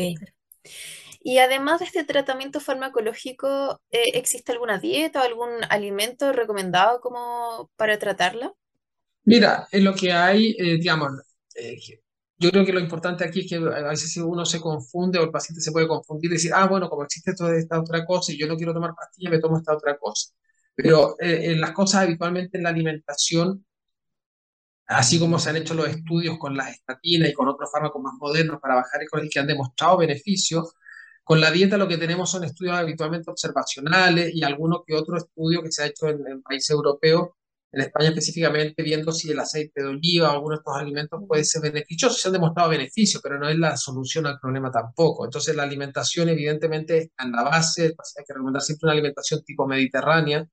Speaker 2: Y además de este tratamiento farmacológico, ¿existe alguna dieta o algún alimento recomendado como para tratarla?
Speaker 4: Mira, en lo que hay, digamos, eh, yo creo que lo importante aquí es que a veces uno se confunde o el paciente se puede confundir y decir, ah, bueno, como existe toda esta otra cosa y yo no quiero tomar pastillas, me tomo esta otra cosa. Pero en las cosas habitualmente en la alimentación, así como se han hecho los estudios con las estatinas y con otros fármacos más modernos para bajar el colesterol que han demostrado beneficios, con la dieta lo que tenemos son estudios habitualmente observacionales y alguno que otro estudio que se ha hecho en países europeos, en España específicamente, viendo si el aceite de oliva o alguno de estos alimentos puede ser beneficioso. Se han demostrado beneficios, pero no es la solución al problema tampoco. Entonces la alimentación evidentemente está en la base, hay que recomendar siempre una alimentación tipo mediterránea,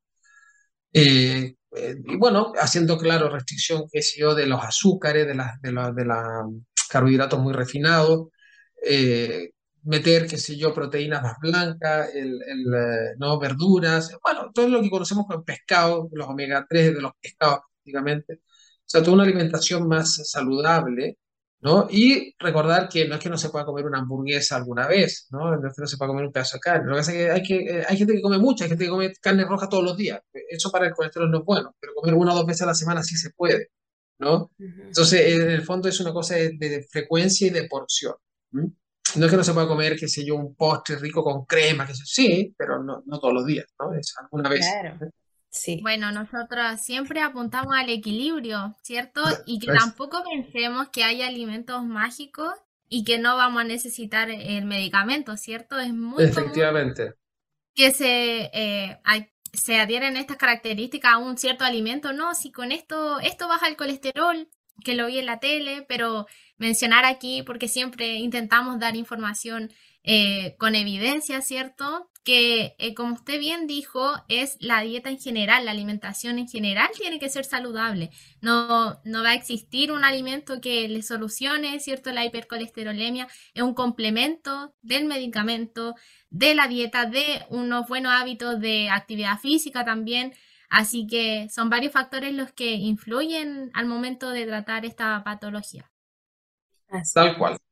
Speaker 4: y bueno, haciendo claro restricción, qué sé yo, de los azúcares, de la carbohidratos muy refinados, eh, meter, qué sé yo, proteínas más blancas, no verduras, bueno, todo lo que conocemos como pescado, los omega 3 de los pescados prácticamente. O sea, toda una alimentación más saludable, ¿no? Y recordar que no es que no se pueda comer una hamburguesa alguna vez, ¿no? No es que no se pueda comer un pedazo de carne. Lo que pasa es que hay gente que come mucha, hay gente que come carne roja todos los días. Eso para el colesterol no es bueno, pero comer una o dos veces a la semana sí se puede, ¿no?
Speaker 2: Ujú.
Speaker 4: Entonces, en el fondo es una cosa de frecuencia y de porción. ¿M? No es que no se pueda comer, qué sé yo, un postre rico con crema, que sí, pero no todos los días, ¿no? Es alguna vez.
Speaker 2: Claro, sí.
Speaker 3: Bueno, nosotros siempre apuntamos al equilibrio, ¿cierto? Y que
Speaker 4: Es-
Speaker 3: tampoco pensemos que hay alimentos mágicos y que no vamos a necesitar el medicamento, ¿cierto? Es muy común
Speaker 4: Efectivamente.
Speaker 3: que se adhieren estas características a un cierto alimento. No, si con esto baja el colesterol, que lo vi en la tele, pero mencionar aquí, porque siempre intentamos dar información con evidencia, ¿cierto? Que, como usted bien dijo, es la dieta en general, la alimentación en general tiene que ser saludable. No va a existir un alimento que le solucione, ¿cierto? La hipercolesterolemia es un complemento del medicamento, de la dieta, de unos buenos hábitos de actividad física también. Así que son varios factores los que influyen al momento de tratar esta patología.
Speaker 2: Así.
Speaker 4: Tal cual.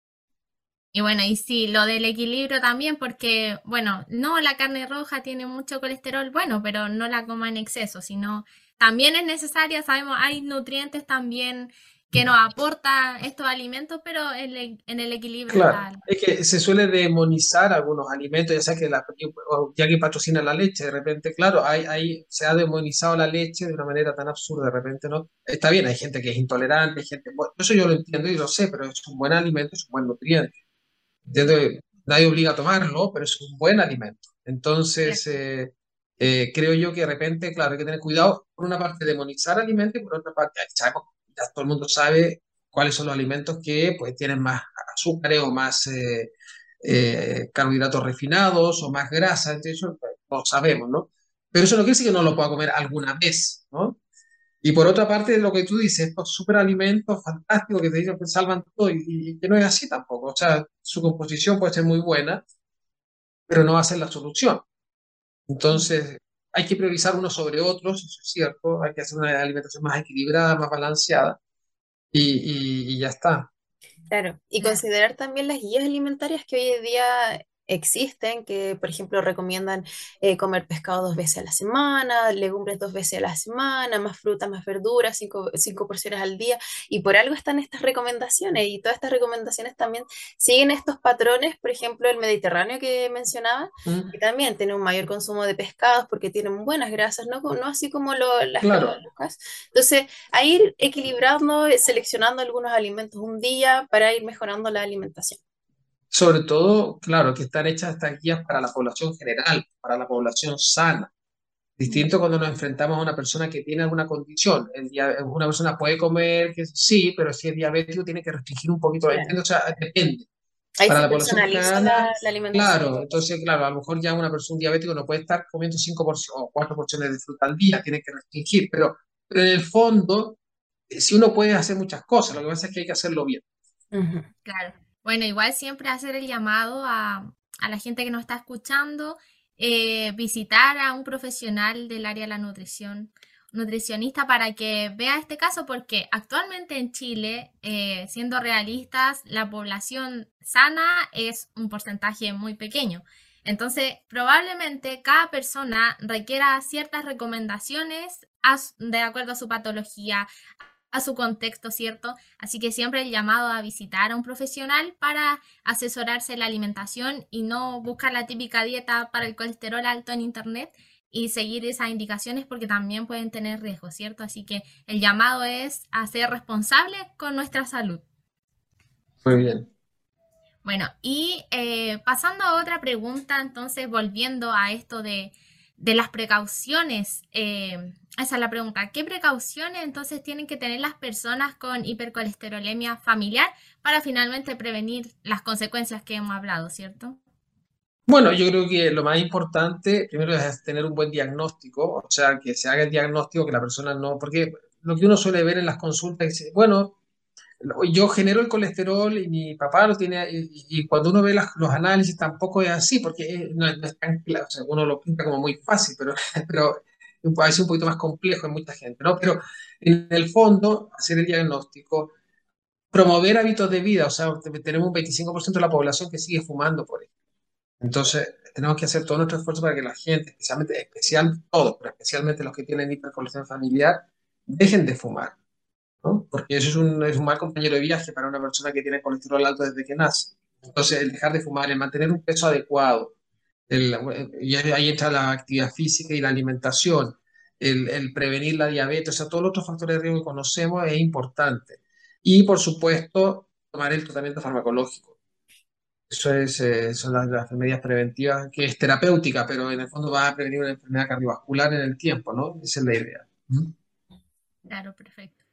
Speaker 3: Y bueno, y sí, lo del equilibrio también, porque, bueno, no, la carne roja tiene mucho colesterol, bueno, pero no la coma en exceso, sino también es necesaria, sabemos, hay nutrientes también que nos aportan estos alimentos, pero en el equilibrio
Speaker 4: Claro,
Speaker 3: está.
Speaker 4: es que se suele demonizar algunos alimentos, ya sea que ya que patrocina la leche, de repente, claro, se ha demonizado la leche de una manera tan absurda, de repente, ¿no? Está bien, hay gente que es intolerante, hay gente, bueno, eso yo lo entiendo y lo sé, pero es un buen alimento, es un buen nutriente. Entiendo. Nadie obliga a tomarlo, pero es un buen alimento. Entonces, creo yo que de repente, claro, hay que tener cuidado, por una parte, demonizar alimentos y por otra parte, ya todo el mundo sabe cuáles son los alimentos que pues, tienen más azúcares o más carbohidratos refinados o más grasa, entonces, eso pues, lo sabemos, ¿no? Pero eso no quiere decir que no lo pueda comer alguna vez, ¿no? Y por otra parte, lo que tú dices, estos superalimentos fantásticos que te dicen que salvan todo y que no es así tampoco. O sea, su composición puede ser muy buena, pero no va a ser la solución. Entonces, hay que priorizar unos sobre otros, eso es cierto. Hay que hacer una alimentación más equilibrada, más balanceada y ya está.
Speaker 2: Claro, y
Speaker 3: Claro.
Speaker 2: considerar también las guías alimentarias que hoy en día existen, que por ejemplo recomiendan comer pescado 2 veces a la semana, legumbres 2 veces a la semana, más fruta, más verduras, cinco porciones al día, y por algo están estas recomendaciones, y todas estas recomendaciones también siguen estos patrones, por ejemplo el Mediterráneo que mencionaba,
Speaker 4: ¿Mm?
Speaker 2: que también tiene un mayor consumo de pescados porque tienen buenas grasas, no así como las
Speaker 4: Claro.
Speaker 2: carnes rojas. Entonces, a ir equilibrando, seleccionando algunos alimentos un día para ir mejorando la alimentación.
Speaker 4: Sobre todo, claro, que están hechas estas guías para la población general, para la población sana.
Speaker 2: Mm.
Speaker 4: Distinto cuando nos enfrentamos a una persona que tiene alguna condición. Una persona puede comer, que sí, pero si es diabético tiene que restringir un poquito,
Speaker 2: Claro.
Speaker 4: ¿entiendes? O sea, depende.
Speaker 2: Ahí
Speaker 4: Para
Speaker 2: se
Speaker 4: la población
Speaker 2: personaliza
Speaker 4: general,
Speaker 2: la alimentación.
Speaker 4: claro, entonces, claro, a lo mejor ya una persona diabético no puede estar comiendo 5 porciones o 4 porciones de fruta al día, tiene que restringir, pero en el fondo, si uno puede hacer muchas cosas, lo que pasa es que hay que hacerlo bien.
Speaker 2: Ujú.
Speaker 3: Claro. Bueno, igual siempre hacer el llamado a la gente que nos está escuchando, visitar a un profesional del área de la nutrición, nutricionista, para que vea este caso, porque actualmente en Chile, siendo realistas, la población sana es un porcentaje muy pequeño. Entonces, probablemente cada persona requiera ciertas recomendaciones de acuerdo a su patología, a su contexto, ¿cierto? Así que siempre el llamado a visitar a un profesional para asesorarse en la alimentación y no buscar la típica dieta para el colesterol alto en internet y seguir esas indicaciones porque también pueden tener riesgos, ¿cierto? Así que el llamado es a ser responsables con nuestra salud.
Speaker 4: Muy bien.
Speaker 3: Bueno, y pasando a otra pregunta, entonces volviendo a esto de las precauciones, esa es la pregunta, ¿qué precauciones entonces tienen que tener las personas con hipercolesterolemia familiar para finalmente prevenir las consecuencias que hemos hablado, ¿cierto?
Speaker 4: Bueno, yo creo que lo más importante, primero es tener un buen diagnóstico, o sea, que se haga el diagnóstico, que la persona no, porque lo que uno suele ver en las consultas es, bueno, yo genero el colesterol y mi papá lo tiene, y cuando uno ve los análisis tampoco es así, porque no es tan claro, o sea, uno lo pinta como muy fácil, pero, pero a veces un poquito más complejo en mucha gente, ¿no? Pero en el fondo, hacer el diagnóstico, promover hábitos de vida, o sea, tenemos un 25% de la población que sigue fumando por ahí. Entonces, tenemos que hacer todo nuestro esfuerzo para que la gente, todos, pero especialmente los que tienen hipercolesterolemia familiar, dejen de fumar, ¿no? Porque eso es un mal compañero de viaje para una persona que tiene colesterol alto desde que nace. Entonces, el dejar de fumar, el mantener un peso adecuado, y ahí entra la actividad física y la alimentación, el prevenir la diabetes, o sea, todos los otros factores de riesgo que conocemos es importante. Y, por supuesto, tomar el tratamiento farmacológico. Son las medidas preventivas, que es terapéutica, pero en el fondo va a prevenir una enfermedad cardiovascular en el tiempo, ¿no? Esa es la idea. ¿Mm?
Speaker 3: Claro, perfecto.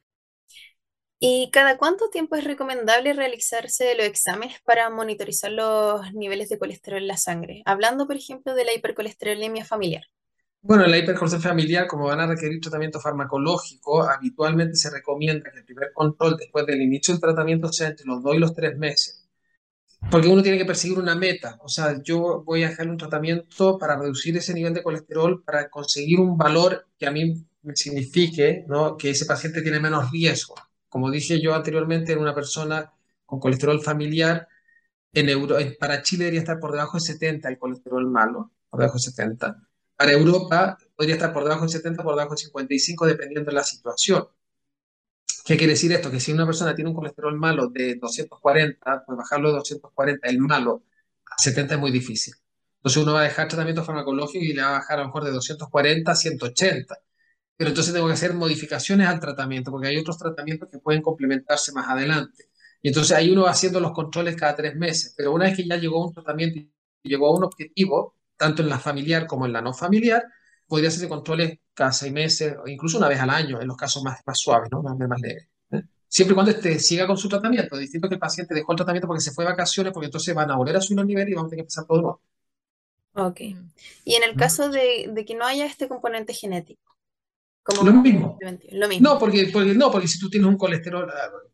Speaker 2: ¿Y cada cuánto tiempo es recomendable realizarse los exámenes para monitorizar los niveles de colesterol en la sangre? Hablando, por ejemplo, de la hipercolesterolemia familiar.
Speaker 4: Bueno, en la hipercolesterolemia familiar, como van a requerir tratamiento farmacológico, habitualmente se recomienda que el primer control después del inicio del tratamiento sea entre los 2 y los 3 meses, porque uno tiene que perseguir una meta. O sea, yo voy a dejarle un tratamiento para reducir ese nivel de colesterol, para conseguir un valor que a mí me signifique, ¿no? Que ese paciente tiene menos riesgo. Como dije yo anteriormente, era una persona con colesterol familiar. Para Chile debería estar por debajo de 70 el colesterol malo, por debajo de 70. Para Europa podría estar por debajo de 70, por debajo de 55, dependiendo de la situación. ¿Qué quiere decir esto? Que si una persona tiene un colesterol malo de 240, pues bajarlo de 240, el malo, a 70 es muy difícil. Entonces uno va a dejar tratamiento farmacológico y le va a bajar a lo mejor de 240 a 180. Pero entonces tengo que hacer modificaciones al tratamiento, porque hay otros tratamientos que pueden complementarse más adelante. Y entonces ahí uno va haciendo los controles cada 3 meses. Pero una vez que ya llegó a un tratamiento y llegó a un objetivo, tanto en la familiar como en la no familiar, podría hacerse controles cada 6 meses o incluso una vez al año, en los casos más suaves, ¿no? Más leves. ¿Eh? Siempre y cuando siga con su tratamiento. Distinto que el paciente dejó el tratamiento porque se fue de vacaciones, porque entonces van a volver a subir los niveles y vamos a tener que empezar todo de nuevo.
Speaker 2: Ok.
Speaker 3: Mm.
Speaker 2: Y en el
Speaker 4: ¿Mm?
Speaker 2: caso de que no haya este componente genético. como
Speaker 4: Lo mismo.
Speaker 2: preventivo. Lo
Speaker 4: No,
Speaker 2: mismo.
Speaker 4: porque si tú tienes un colesterol,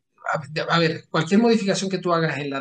Speaker 4: a ver, cualquier modificación que tú hagas en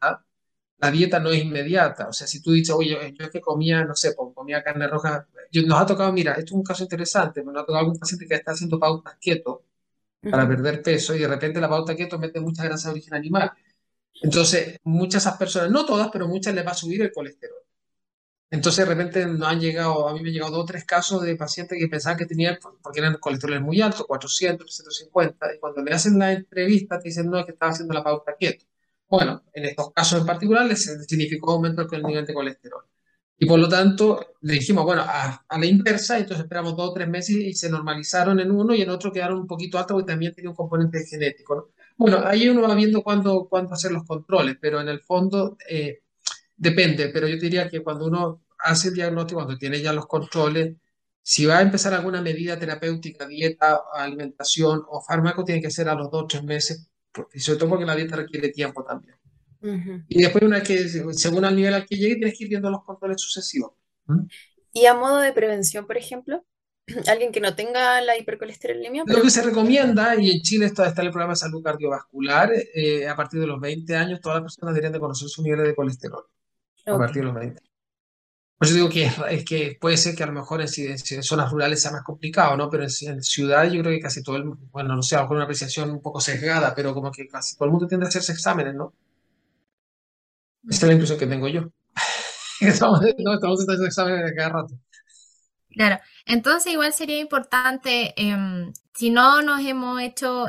Speaker 4: la dieta no es inmediata. O sea, si tú dices, oye, yo es que comía, no sé, pues, comía carne roja, nos ha tocado, mira, esto es un caso interesante, nos ha tocado algún paciente que está haciendo pautas keto para
Speaker 2: Ujú.
Speaker 4: perder peso y de repente la pauta keto mete mucha grasa de origen animal. Entonces, muchas de esas personas, no todas, pero muchas les va a subir el colesterol. Entonces, de repente nos han llegado, a mí me han llegado dos o tres casos de pacientes que pensaban que tenían, porque eran colesteroles muy altos, 400, 350, y cuando le hacen la entrevista te dicen, no, es que estaba haciendo la pauta keto. Bueno, en estos casos en particular les significó aumento del nivel de colesterol. Y por lo tanto, le dijimos, bueno, a la inversa, entonces esperamos 2 o 3 meses y se normalizaron en uno y en otro quedaron un poquito altos porque también tenía un componente genético, ¿no? Bueno, ahí uno va viendo cuándo hacer los controles, pero en el fondo depende, pero yo diría que cuando uno hace el diagnóstico, cuando tiene ya los controles, si va a empezar alguna medida terapéutica, dieta, alimentación o fármaco, tiene que ser a los 2 o 3 meses, y sobre todo porque la dieta requiere tiempo también.
Speaker 2: Ujú.
Speaker 4: Y después, una vez que, según al nivel al que llegue, tienes que ir viendo los controles sucesivos. ¿Mm?
Speaker 2: Y a modo de prevención, por ejemplo, alguien que no tenga la hipercolesterolemia,
Speaker 4: Lo
Speaker 2: pero
Speaker 4: que se recomienda, y en Chile está el programa de salud cardiovascular, a partir de los 20 años, todas las personas deberían de conocer su nivel de colesterol, a
Speaker 2: ok.
Speaker 4: partir de los 20. Por eso digo que es que puede ser que a lo mejor en zonas rurales sea más complicado, ¿no? Pero en ciudad yo creo que casi todo bueno, no sé, a lo mejor una apreciación un poco sesgada, pero como que casi todo el mundo tiende a hacerse exámenes, ¿no? Esta es la
Speaker 2: Ujú.
Speaker 4: impresión que tengo yo. Estamos, no, estamos haciendo exámenes cada rato.
Speaker 3: Claro, entonces igual sería importante, si no nos hemos hecho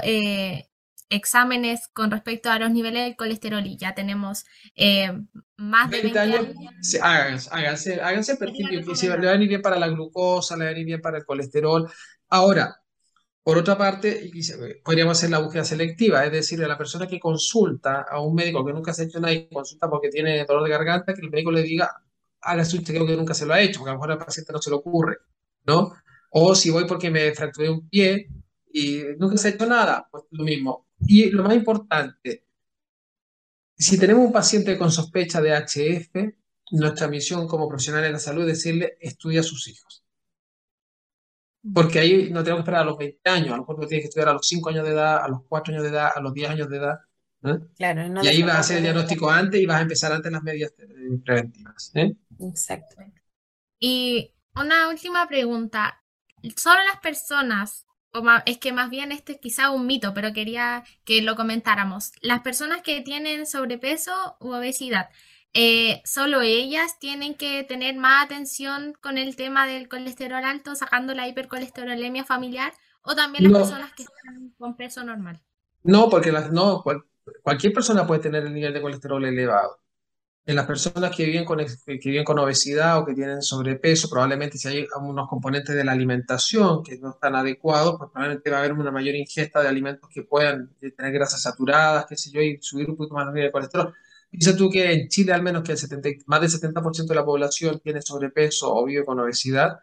Speaker 3: exámenes con respecto a los niveles de colesterol y ya tenemos más de
Speaker 4: 20
Speaker 3: 20
Speaker 4: años,
Speaker 3: años,
Speaker 4: sí, háganse el perfil,
Speaker 3: sería
Speaker 4: que si le va a
Speaker 3: recomendable.
Speaker 4: venir bien para la glucosa, le va a venir bien para el colesterol. Ahora, por otra parte, podríamos hacer la búsqueda selectiva, es decir, a la persona que consulta a un médico que nunca se ha hecho nada y consulta porque tiene dolor de garganta, que el médico le diga, hágase un chequeo que nunca se lo ha hecho, porque a lo mejor al paciente no se le ocurre, ¿no? O si voy porque me fracturé un pie y nunca se ha hecho nada, pues lo mismo. Y lo más importante, si tenemos un paciente con sospecha de HF, nuestra misión como profesionales de la salud es decirle, estudia a sus hijos. Porque ahí no tenemos que esperar a los 20 años, a lo mejor lo tienes que estudiar a los 5 años de edad, a los 4 años de edad, a los 10 años de edad. ¿Eh?
Speaker 2: Claro, no
Speaker 4: Y ahí vas a
Speaker 2: dejarlo
Speaker 4: hacer el
Speaker 2: para...
Speaker 4: diagnóstico antes y vas a empezar antes las medidas preventivas. ¿Eh?
Speaker 2: Exacto.
Speaker 3: Y una última pregunta, ¿solo las personas, es que más bien este es quizá un mito, pero quería que lo comentáramos, las personas que tienen sobrepeso u obesidad, solo ellas tienen que tener más atención con el tema del colesterol alto, sacando la hipercolesterolemia familiar, o también las
Speaker 4: No,
Speaker 3: personas que están con peso normal?
Speaker 4: no, porque cualquier persona puede tener el nivel de colesterol elevado. En las personas que viven con obesidad o que tienen sobrepeso, probablemente si hay unos componentes de la alimentación que no están adecuados, pues probablemente va a haber una mayor ingesta de alimentos que puedan tener grasas saturadas, qué sé yo, y subir un poquito más el nivel de colesterol. Piensa tú que en Chile al menos que más del 70% de la población tiene sobrepeso o vive con obesidad.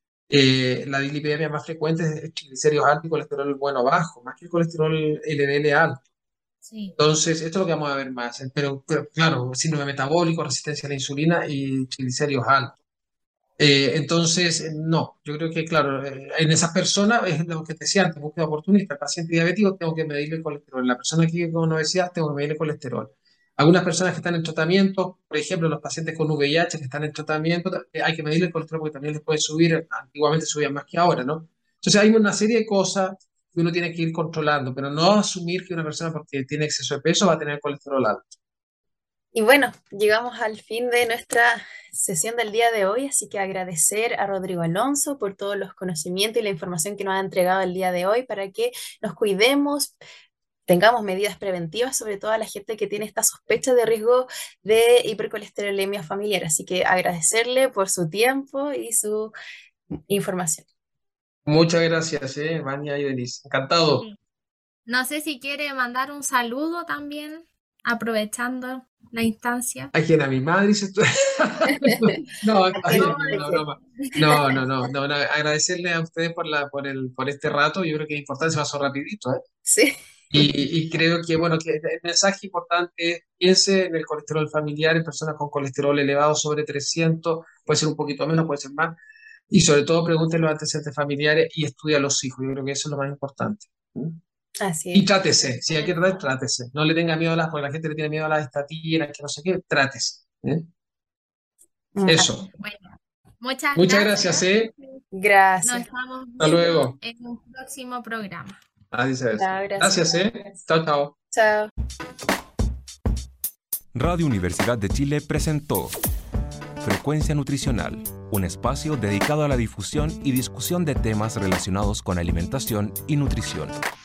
Speaker 4: La dislipidemia más frecuente es triglicéridos altos y colesterol bueno bajo, más que el colesterol LDL alto.
Speaker 3: Sí.
Speaker 4: Entonces, esto es lo que vamos a ver más, pero claro, síndrome metabólico, resistencia a la insulina y triglicéridos altos. Entonces, no, yo creo que, claro, en esas personas es lo que te decía antes, búsqueda oportunista. El paciente diabético tengo que medirle el colesterol. La persona que vive con obesidad tengo que medirle el colesterol. Algunas personas que están en tratamiento, por ejemplo, los pacientes con VIH que están en tratamiento, hay que medirle el colesterol porque también les puede subir, antiguamente subían más que ahora, ¿no? Entonces, hay una serie de cosas que uno tiene que ir controlando, pero no asumir que una persona porque tiene exceso de peso va a tener colesterol alto.
Speaker 2: Y bueno, llegamos al fin de nuestra sesión del día de hoy, así que agradecer a Rodrigo Alonso por todos los conocimientos y la información que nos ha entregado el día de hoy para que nos cuidemos, tengamos medidas preventivas, sobre todo a la gente que tiene esta sospecha de riesgo de hipercolesterolemia familiar. Así que agradecerle por su tiempo y su información.
Speaker 4: Muchas gracias, Vania y Denise. Encantado.
Speaker 3: Sí. No sé si quiere mandar un saludo también, aprovechando la instancia.
Speaker 4: ¿A quién? ¿A mi madre? Dices tú? No,
Speaker 2: ¿A quién
Speaker 4: ay,
Speaker 2: en
Speaker 4: amigo, no,
Speaker 2: especial?
Speaker 4: no, no, agradecerle a ustedes por este rato, yo creo que es importante, se pasó rapidito, ¿eh?
Speaker 2: Sí,
Speaker 4: Y creo que, bueno, que el mensaje importante es, piense en el colesterol familiar en personas con colesterol elevado sobre 300, puede ser un poquito menos, puede ser más, Y sobre todo pregunten los antecedentes familiares y estudia a los hijos. Yo creo que eso es lo más importante.
Speaker 2: Así
Speaker 4: Y
Speaker 2: es.
Speaker 4: trátese, si hay que tratar, trátese. No le tenga miedo a porque la gente le tiene miedo a las estatinas, que no sé qué, trátese. Eso.
Speaker 3: Bueno, muchas
Speaker 4: Muchas
Speaker 3: gracias.
Speaker 4: gracias.
Speaker 3: Nos
Speaker 2: Gracias.
Speaker 3: estamos
Speaker 4: Hasta
Speaker 3: viendo
Speaker 4: luego.
Speaker 3: en un próximo programa.
Speaker 4: Adiós.
Speaker 2: Chao, gracias.
Speaker 4: Gracias. Chao, chao.
Speaker 2: Chao.
Speaker 1: Radio Universidad de Chile presentó Frecuencia Nutricional, un espacio dedicado a la difusión y discusión de temas relacionados con alimentación y nutrición.